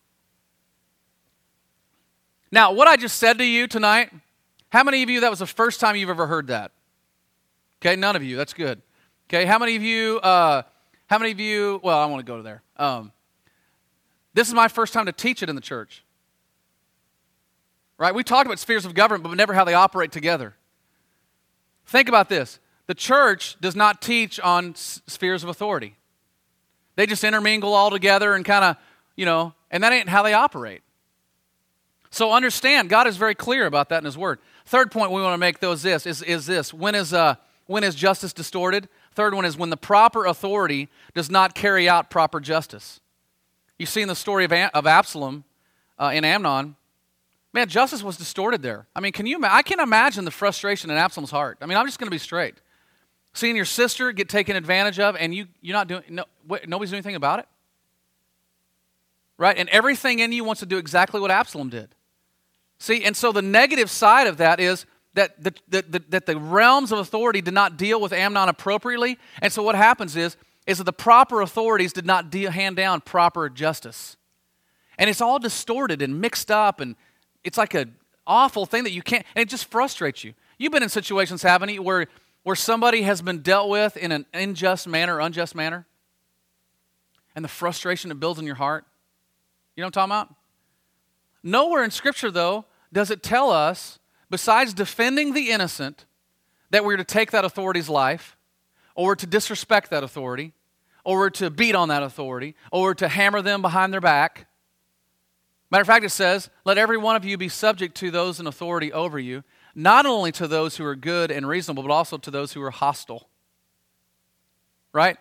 Now, what I just said to you tonight, how many of you, that was the first time you've ever heard that? Okay, none of you, that's good. Okay, how many of you, well, I want to go to there. This is my first time to teach it in the church. Right? We talked about spheres of government, but never how they operate together. Think about this. The church does not teach on spheres of authority. They just intermingle all together and kind of, and that ain't how they operate. So understand, God is very clear about that in His Word. Third point we want to make, though, is this. When is justice distorted? Third one is when the proper authority does not carry out proper justice. You see in the story of Absalom in Amnon, man, justice was distorted there. I mean, I can't imagine the frustration in Absalom's heart. I mean, I'm just going to be straight. Seeing your sister get taken advantage of and you're not doing, nobody's doing anything about it. Right? And everything in you wants to do exactly what Absalom did. See, and so the negative side of that is that the realms of authority did not deal with Amnon appropriately. And so what happens is that the proper authorities did not hand down proper justice. And it's all distorted and mixed up, and it's like an awful thing that you can't, and it just frustrates you. You've been in situations, haven't you, where somebody has been dealt with in an unjust manner, and the frustration it builds in your heart? You know what I'm talking about? Nowhere in Scripture, though, does it tell us, besides defending the innocent, that we're to take that authority's life, or to disrespect that authority, or to beat on that authority, or to hammer them behind their back. Matter of fact, it says, let every one of you be subject to those in authority over you, not only to those who are good and reasonable, but also to those who are hostile. Right?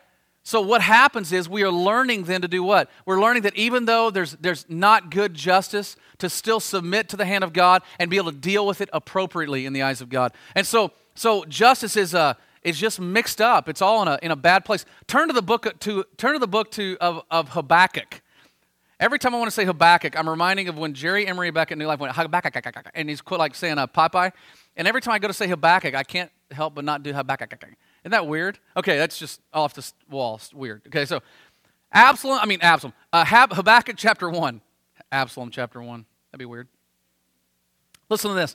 So what happens is we are learning then to do what? We're learning that even though there's not good justice, to still submit to the hand of God and be able to deal with it appropriately in the eyes of God. And so justice is just mixed up. It's all in a bad place. Turn to the book of Habakkuk. Every time I want to say Habakkuk, I'm reminding of when Jerry Emery back at New Life went Habakkuk, and he's quit like saying Popeye. And every time I go to say Habakkuk, I can't help but not do Habakkuk. Isn't that weird? Okay, that's just off the wall. It's weird. Okay, so Habakkuk chapter 1. Absalom chapter 1. That'd be weird. Listen to this.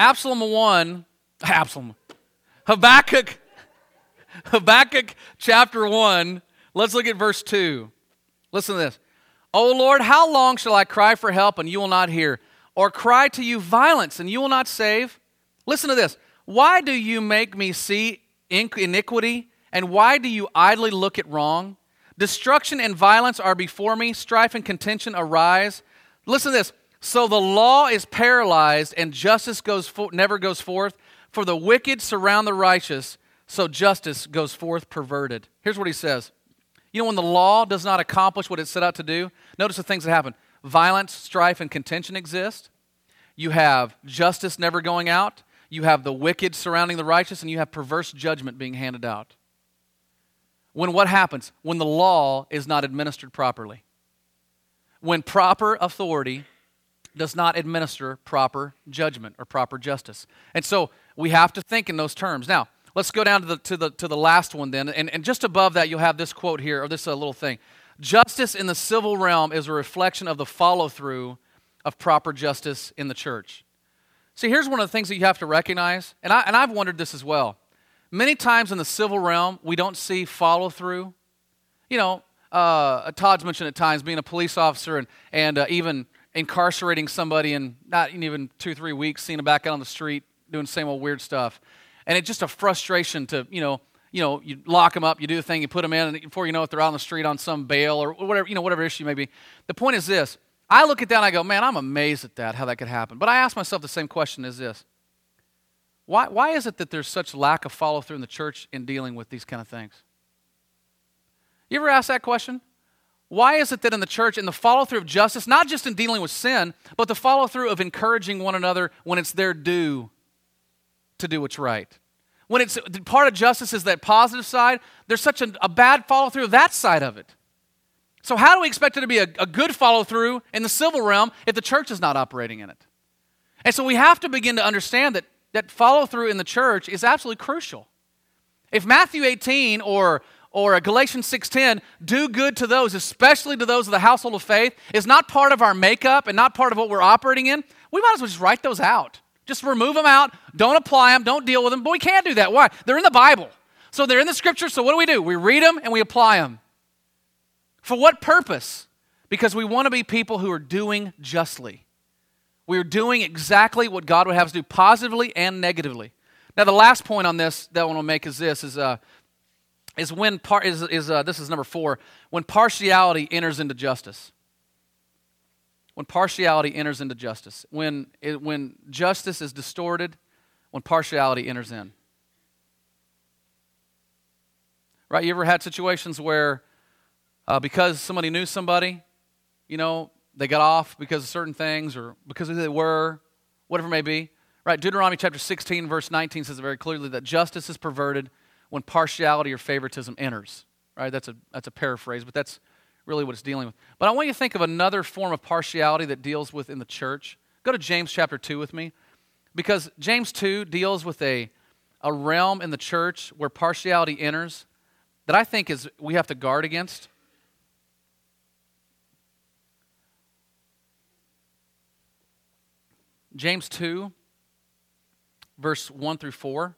Habakkuk chapter 1. Let's look at verse 2. Listen to this. O Lord, how long shall I cry for help and you will not hear? Or cry to you violence and you will not save? Listen to this. Why do you make me see iniquity? And why do you idly look at wrong? Destruction and violence are before me. Strife and contention arise. Listen to this. So the law is paralyzed and justice never goes forth. For the wicked surround the righteous, so justice goes forth perverted. Here's what he says. You know, when the law does not accomplish what it set out to do, notice the things that happen. Violence, strife, and contention exist. You have justice never going out. You have the wicked surrounding the righteous, and you have perverse judgment being handed out. When what happens? When the law is not administered properly. When proper authority does not administer proper judgment or proper justice. And so we have to think in those terms. Now, let's go down to the last one then. And just above that, you'll have this quote here, or this little thing. Justice in the civil realm is a reflection of the follow-through of proper justice in the church. See, here's one of the things that you have to recognize, and I've wondered this as well. Many times in the civil realm, we don't see follow-through. You know, Todd's mentioned at times being a police officer and even incarcerating somebody in not even 2-3 weeks, seeing them back out on the street doing the same old weird stuff. And it's just a frustration to, you lock them up, you do the thing, you put them in, and before you know it, they're out on the street on some bail or whatever issue may be. The point is this. I look at that and I go, man, I'm amazed at that, how that could happen. But I ask myself the same question as this. Why is it that there's such lack of follow-through in the church in dealing with these kind of things? You ever ask that question? Why is it that in the church, in the follow-through of justice, not just in dealing with sin, but the follow-through of encouraging one another when it's their due to do what's right? When it's part of justice is that positive side, there's such a bad follow-through of that side of it. So how do we expect it to be a good follow-through in the civil realm if the church is not operating in it? And so we have to begin to understand that follow-through in the church is absolutely crucial. If Matthew 18 or Galatians 6:10, do good to those, especially to those of the household of faith, is not part of our makeup and not part of what we're operating in, we might as well just write those out. Just remove them out, don't apply them, don't deal with them. But we can't do that. Why? They're in the Bible. So they're in the Scripture, so what do? We read them and we apply them. For what purpose? Because we want to be people who are doing justly. We are doing exactly what God would have us do, positively and negatively. Now, the last point on this that I want to make is this: this is number 4. When partiality enters into justice. When partiality enters into justice. When justice is distorted, when partiality enters in. Right? You ever had situations where because somebody knew somebody, they got off because of certain things or because of who they were, whatever it may be. Right? Deuteronomy chapter 16, verse 19 says it very clearly that justice is perverted when partiality or favoritism enters. Right? That's a paraphrase, but that's really what it's dealing with. But I want you to think of another form of partiality that deals with in the church. Go to James chapter 2 with me, because James 2 deals with a realm in the church where partiality enters that I think we have to guard against. James 2, verse 1 through 4.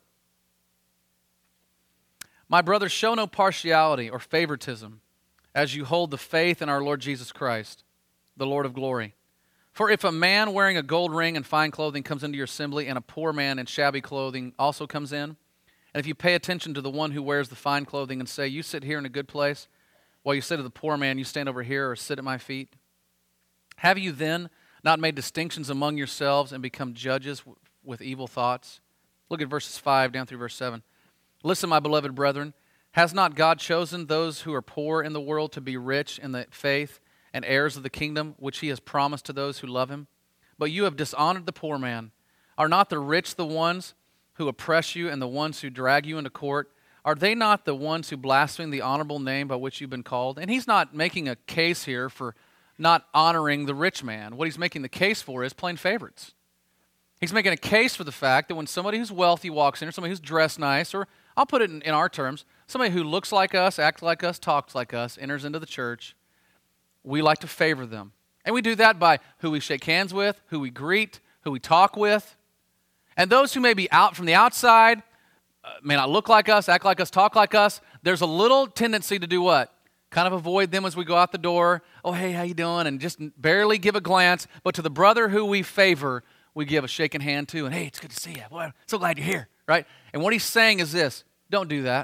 My brothers, show no partiality or favoritism as you hold the faith in our Lord Jesus Christ, the Lord of glory. For if a man wearing a gold ring and fine clothing comes into your assembly, and a poor man in shabby clothing also comes in, and if you pay attention to the one who wears the fine clothing and say, you sit here in a good place, while you say to the poor man, you stand over here or sit at my feet, have you then not made distinctions among yourselves and become judges with evil thoughts? Look at verses 5 down through verse 7. Listen, my beloved brethren, Has not God chosen those who are poor in the world to be rich in the faith and heirs of the kingdom which he has promised to those who love him? But you have dishonored the poor man. Are not the rich the ones who oppress you and the ones who drag you into court? Are they not the ones who blaspheme the honorable name by which you've been called? And he's not making a case here for not honoring the rich man. What he's making the case for is playing favorites. He's making a case for the fact that when somebody who's wealthy walks in, or somebody who's dressed nice, or I'll put it in our terms, somebody who looks like us, acts like us, talks like us, enters into the church, we like to favor them. And we do that by who we shake hands with, who we greet, who we talk with. And those who may be out from the outside, may not look like us, act like us, talk like us, there's a little tendency to do what? Kind of avoid them as we go out the door. Oh, hey, how you doing? And just barely give a glance. But to the brother who we favor, we give a shaking hand to. And hey, it's good to see you. Boy, I'm so glad you're here, right? And what he's saying is this: don't do that.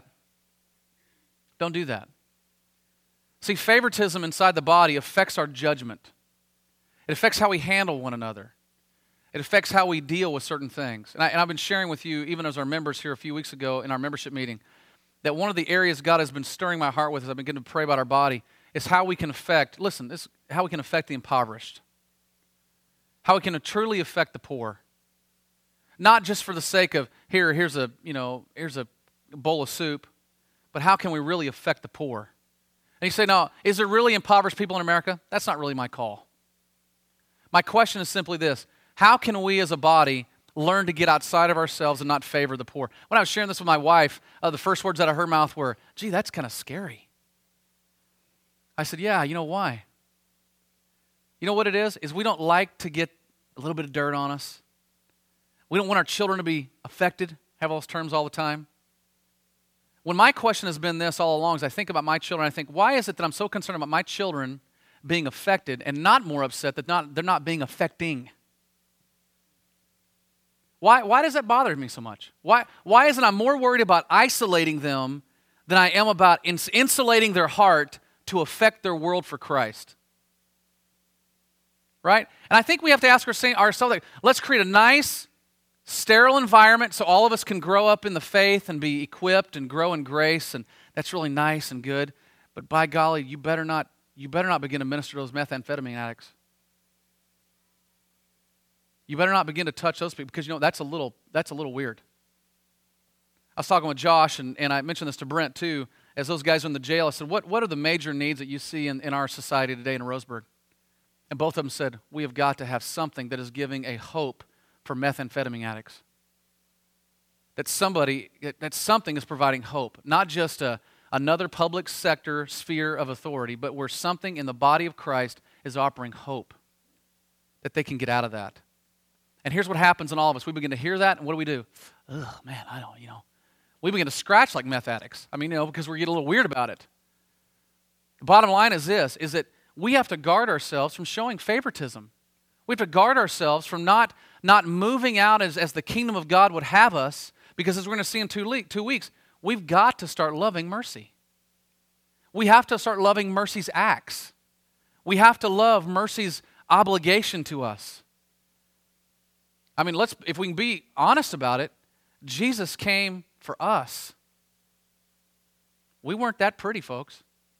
Don't do that. See, favoritism inside the body affects our judgment. It affects how we handle one another. It affects how we deal with certain things. And I've been sharing with you, even as our members here a few weeks ago in our membership meeting, that one of the areas God has been stirring my heart with as I've been beginning to pray about our body is how we can affect, how we can affect the impoverished. How we can truly affect the poor. Not just for the sake of, here's a bowl of soup, but how can we really affect the poor? And you say, now, is there really impoverished people in America? That's not really my call. My question is simply this: how can we as a body learn to get outside of ourselves and not favor the poor? When I was sharing this with my wife, the first words out of her mouth were, gee, that's kind of scary. I said, yeah, you know why? You know what it is? Is we don't like to get a little bit of dirt on us. We don't want our children to be affected, have all those terms all the time. When my question has been this all along, as I think about my children, I think, why is it that I'm so concerned about my children being affected and not more upset that they're not being affecting? Why does that bother me so much? Why is it I'm more worried about isolating them than I am about insulating their heart to affect their world for Christ? Right? And I think we have to ask ourselves, like, let's create a nice, sterile environment so all of us can grow up in the faith and be equipped and grow in grace, and that's really nice and good. But by golly, you better not begin to minister to those methamphetamine addicts. You better not begin to touch those people, because that's a little weird. I was talking with Josh, and I mentioned this to Brent too, as those guys are in the jail. I said, what are the major needs that you see in our society today in Roseburg? And both of them said, we have got to have something that is giving a hope for methamphetamine addicts. That something is providing hope, not just another public sector sphere of authority, but where something in the body of Christ is offering hope that they can get out of that. And here's what happens in all of us. We begin to hear that, and what do? Oh, man, we begin to scratch like meth addicts. Because we get a little weird about it. The bottom line is this, is that we have to guard ourselves from showing favoritism. We have to guard ourselves from not moving out as the kingdom of God would have us, because as we're going to see in 2 weeks, we've got to start loving mercy. We have to start loving mercy's acts. We have to love mercy's obligation to us. If we can be honest about it, Jesus came for us. We weren't that pretty, folks.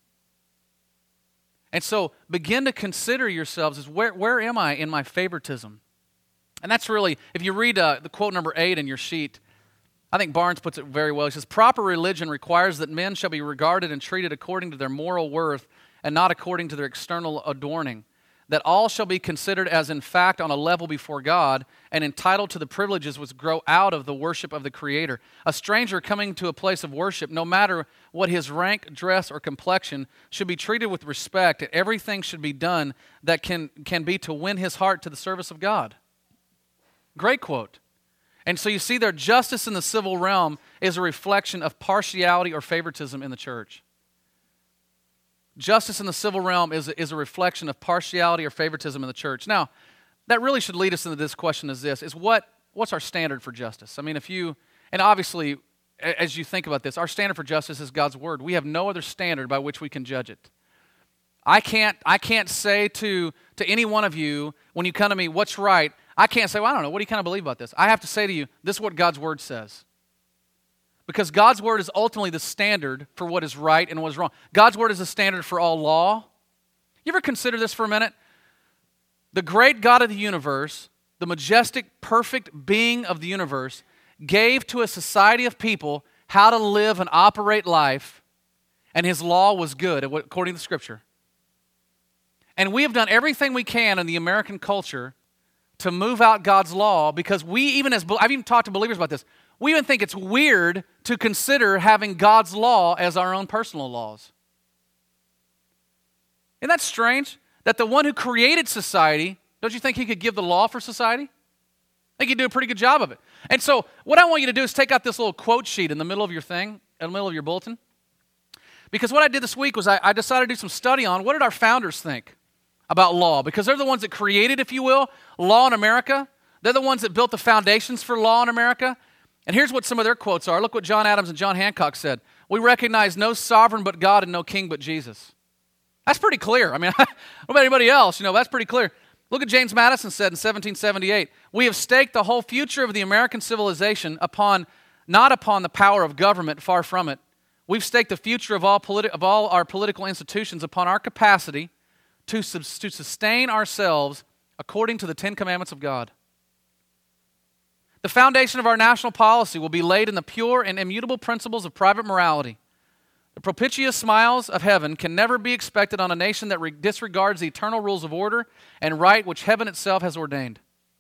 And so begin to consider yourselves as where am I in my favoritism? And that's really, if you read the quote number 8 in your sheet, I think Barnes puts it very well. He says, proper religion requires that men shall be regarded and treated according to their moral worth and not according to their external adorning. That all shall be considered as in fact on a level before God and entitled to the privileges which grow out of the worship of the Creator. A stranger coming to a place of worship, no matter what his rank, dress, or complexion, should be treated with respect, and everything should be done that can be to win his heart to the service of God. Great quote. And so you see there, justice in the civil realm is a reflection of partiality or favoritism in the church. Justice in the civil realm is a reflection of partiality or favoritism in the church. Now, that really should lead us into this question what's our standard for justice? And obviously, as you think about this, our standard for justice is God's Word. We have no other standard by which we can judge it. I can't say to any one of you, when you come to me, what's right? I can't say, well, I don't know, what do you kind of believe about this? I have to say to you, this is what God's Word says. Because God's word is ultimately the standard for what is right and what is wrong. God's word is the standard for all law. You ever consider this for a minute? The great God of the universe, the majestic, perfect being of the universe, gave to a society of people how to live and operate life, and his law was good, according to Scripture. And we have done everything we can in the American culture to move out God's law, because I've even talked to believers about this, we even think it's weird to consider having God's law as our own personal laws. Isn't that strange? That the one who created society, don't you think he could give the law for society? I think he'd do a pretty good job of it. And so what I want you to do is take out this little quote sheet in the middle of your thing, in the middle of your bulletin. Because what I did this week was I decided to do some study on what did our founders think about law. Because they're the ones that created, if you will, law in America. They're the ones that built the foundations for law in America. And here's what some of their quotes are. Look what John Adams and John Hancock said. We recognize no sovereign but God and no king but Jesus. That's pretty clear. I mean, what about anybody else? That's pretty clear. Look what James Madison said in 1778. We have staked the whole future of the American civilization not upon the power of government, far from it. We've staked the future of all our political institutions upon our capacity to sustain ourselves according to the Ten Commandments of God. The foundation of our national policy will be laid in the pure and immutable principles of private morality. The propitious smiles of heaven can never be expected on a nation that disregards the eternal rules of order and right which heaven itself has ordained.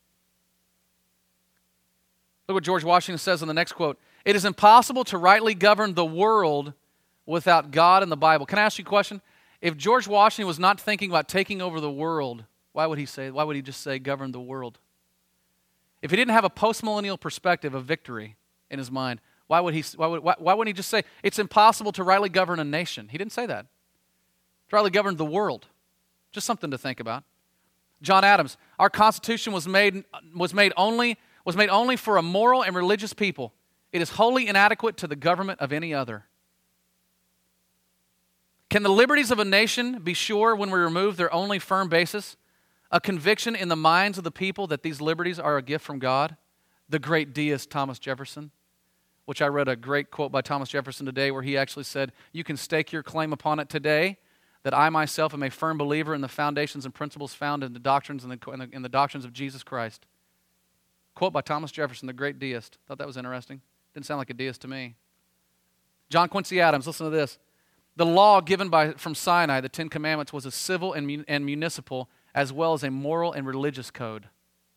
Look what George Washington says in the next quote. It is impossible to rightly govern the world without God and the Bible. Can I ask you a question? If George Washington was not thinking about taking over the world, why would he just say govern the world? If he didn't have a postmillennial perspective of victory in his mind, why wouldn't he just say it's impossible to rightly govern a nation? He didn't say that. To rightly govern the world. Just something to think about. John Adams, our Constitution was made only for a moral and religious people. It is wholly inadequate to the government of any other. Can the liberties of a nation be sure when we remove their only firm basis? A conviction in the minds of the people that these liberties are a gift from God? The great deist Thomas Jefferson, which I read a great quote by Thomas Jefferson today where he actually said, you can stake your claim upon it today that I myself am a firm believer in the foundations and principles found in the doctrines in the doctrines of Jesus Christ. Quote by Thomas Jefferson, the great deist. Thought that was interesting. Didn't sound like a deist to me. John Quincy Adams, listen to this. The law given from Sinai, the Ten Commandments, was a civil and municipal as well as a moral and religious code.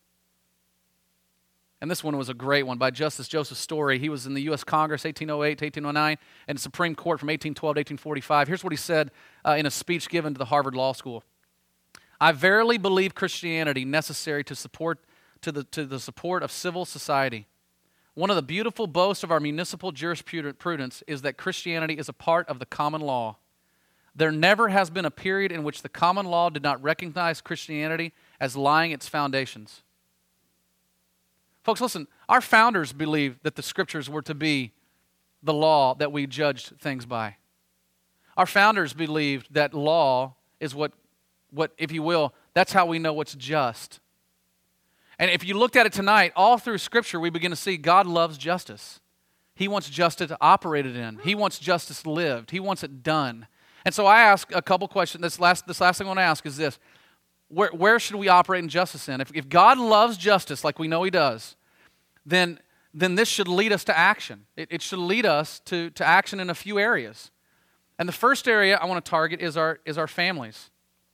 And this one was a great one by Justice Joseph Story. He was in the U.S. Congress 1808 to 1809 and the Supreme Court from 1812 to 1845. Here's what he said in a speech given to the Harvard Law School. I verily believe Christianity necessary to the support of civil society. One of the beautiful boasts of our municipal jurisprudence is that Christianity is a part of the common law. There never has been a period in which the common law did not recognize Christianity as lying its foundations. Folks, listen, our founders believed that the Scriptures were to be the law that we judged things by. Our founders believed that law is what, if you will, that's how we know what's just. And if you looked at it tonight, all through Scripture, we begin to see God loves justice. He wants justice operated in. He wants justice lived. He wants it done. And so I ask a couple questions. This last thing I want to ask is this. Where should we operate in justice in? If God loves justice like we know He does, then this should lead us to action. It should lead us to action in a few areas. And the first area I want to target is our families.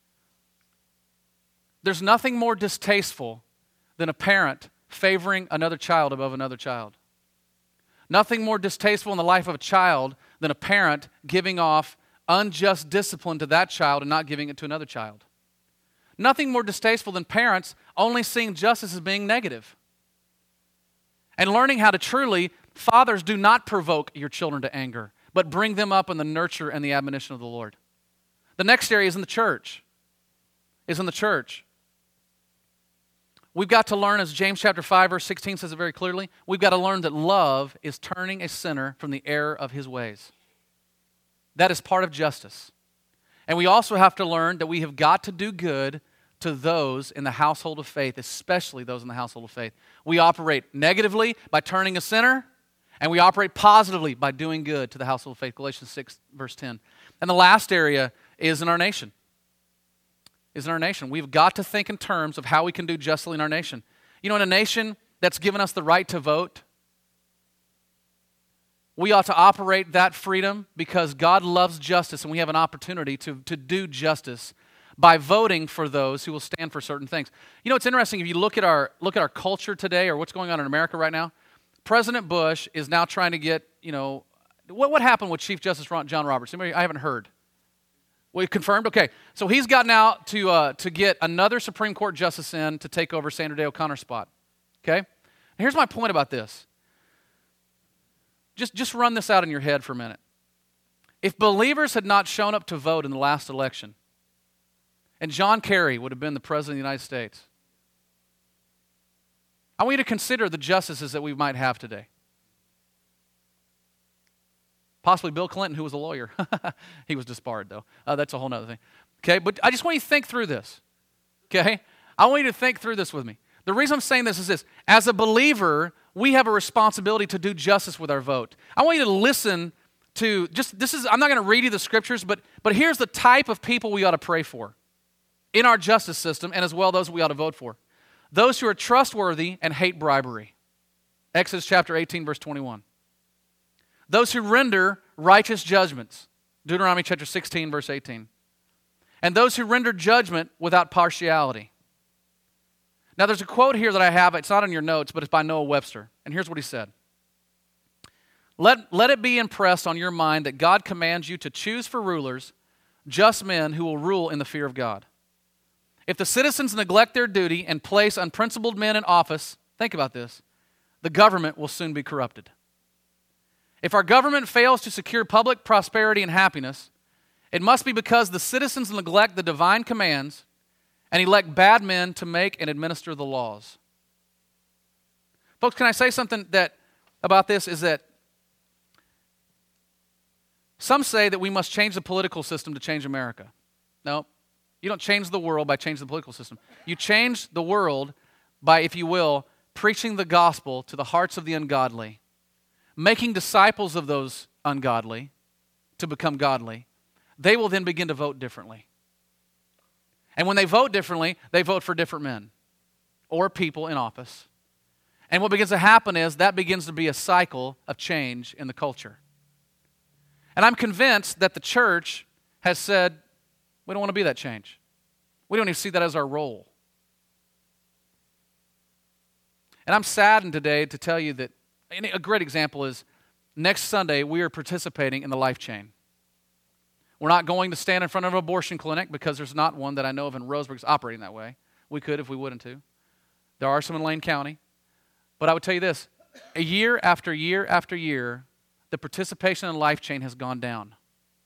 There's nothing more distasteful than a parent favoring another child above another child. Nothing more distasteful in the life of a child than a parent giving off unjust discipline to that child and not giving it to another child. Nothing more distasteful than parents only seeing justice as being negative. And learning how to truly, fathers, do not provoke your children to anger, but bring them up in the nurture and the admonition of the Lord. The next area is in the church. We've got to learn, as James chapter 5, verse 16 says it very clearly, we've got to learn that love is turning a sinner from the error of his ways. That is part of justice. And we also have to learn that we have got to do good to those in the household of faith, especially those in the household of faith. We operate negatively by turning a sinner, And we operate positively by doing good to the household of faith, Galatians 6, verse 10. And the last area is in our nation. We've got to think in terms of how we can do justly in our nation. You know, in a nation that's given us the right to vote, we ought to operate that freedom because God loves justice and we have an opportunity to do justice by voting for those who will stand for certain things. You know, it's interesting if you look at our culture today or what's going on in America right now. President Bush is now trying to get, you know, what happened with Chief Justice John Roberts? I haven't heard. We confirmed? Okay. So he's got now to get another Supreme Court justice in to take over Sandra Day O'Connor's spot. Okay? And here's my point about this. Just run this out in your head for a minute. If believers had not shown up to vote in the last election, and John Kerry would have been the President of the United States, I want you to consider the justices that we might have today. Possibly Bill Clinton, who was a lawyer. He was disbarred, though. That's a whole other thing. Okay, but I just want you to think through this. Okay? I want you to think through this with me. The reason I'm saying this is this. As a believer, we have a responsibility to do justice with our vote. I want you to listen to, I'm not going to read you the scriptures, but here's the type of people we ought to pray for in our justice system, and as well those we ought to vote for. Those who are trustworthy and hate bribery. Exodus chapter 18, verse 21. Those who render righteous judgments. Deuteronomy chapter 16, verse 18. And those who render judgment without partiality. Now there's a quote here that I have. It's not on your notes, but it's by Noah Webster. And here's what he said. Let it be impressed on your mind that God commands you to choose for rulers just men who will rule in the fear of God. If the citizens neglect their duty and place unprincipled men in office, think about this, the government will soon be corrupted. If our government fails to secure public prosperity and happiness, it must be because the citizens neglect the divine commands and elect bad men to make and administer the laws. Folks, can I say something about this is that some say that we must change the political system to change America. No. You don't change the world by changing the political system. You change the world by, if you will, preaching the gospel to the hearts of the ungodly, making disciples of those ungodly to become godly. They will then begin to vote differently. And when they vote differently, they vote for different men or people in office. And what begins to happen is that begins to be a cycle of change in the culture. And I'm convinced that the church has said, we don't want to be that change. We don't even see that as our role. And I'm saddened today to tell you that a great example is next Sunday we are participating in the Life Chain. We're not going to stand in front of an abortion clinic because there's not one that I know of in Roseburg that's operating that way. We could if we wouldn't to. There are some in Lane County. But I would tell you this, year after year after year, the participation in Life Chain has gone down.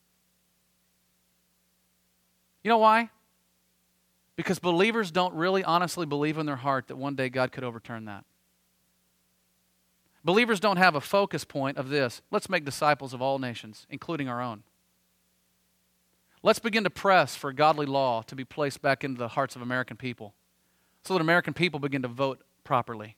You know why? Because believers don't really honestly believe in their heart that one day God could overturn that. Believers don't have a focus point of this. Let's make disciples of all nations, including our own. Let's begin to press for godly law to be placed back into the hearts of American people so that American people begin to vote properly.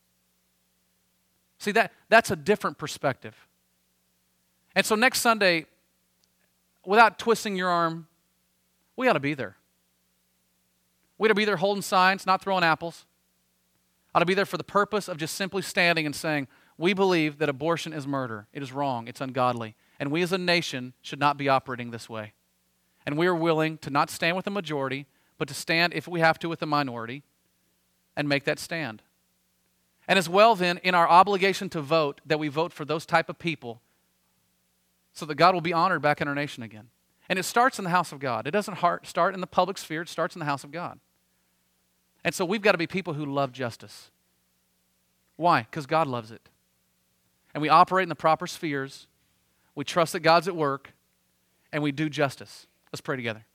See, that's a different perspective. And so next Sunday, without twisting your arm, we ought to be there. We ought to be there holding signs, not throwing apples. Ought to be there for the purpose of just simply standing and saying, we believe that abortion is murder. It is wrong. It's ungodly. And we as a nation should not be operating this way. And we are willing to not stand with the majority, but to stand, if we have to, with the minority and make that stand. And as well then, in our obligation to vote, that we vote for those type of people so that God will be honored back in our nation again. And it starts in the house of God. It doesn't start in the public sphere. It starts in the house of God. And so we've got to be people who love justice. Why? Because God loves it. And we operate in the proper spheres. We trust that God's at work. And we do justice. Let's pray together.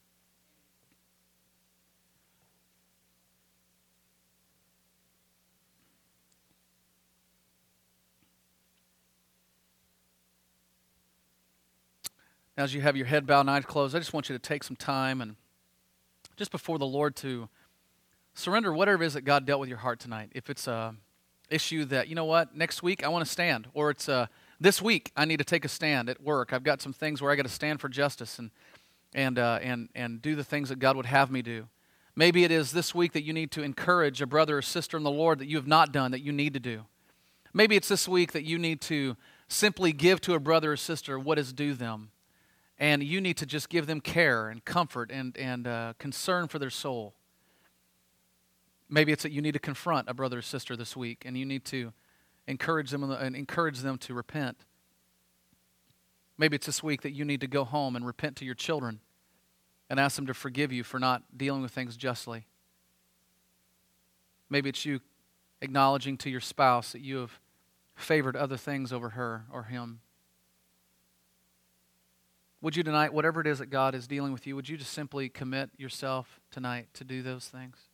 Now, as you have your head bowed and eyes closed, I just want you to take some time and just before the Lord to surrender whatever it is that God dealt with your heart tonight. If it's a issue that, you know what, next week I want to stand, or it's this week I need to take a stand at work. I've got some things where I got to stand for justice and do the things that God would have me do. Maybe it is this week that you need to encourage a brother or sister in the Lord that you have not done that you need to do. Maybe it's this week that you need to simply give to a brother or sister what is due them. And you need to just give them care and comfort and concern for their soul. Maybe it's that you need to confront a brother or sister this week and you need to encourage them to repent. Maybe it's this week that you need to go home and repent to your children and ask them to forgive you for not dealing with things justly. Maybe it's you acknowledging to your spouse that you have favored other things over her or him. Would you tonight, whatever it is that God is dealing with you, would you just simply commit yourself tonight to do those things?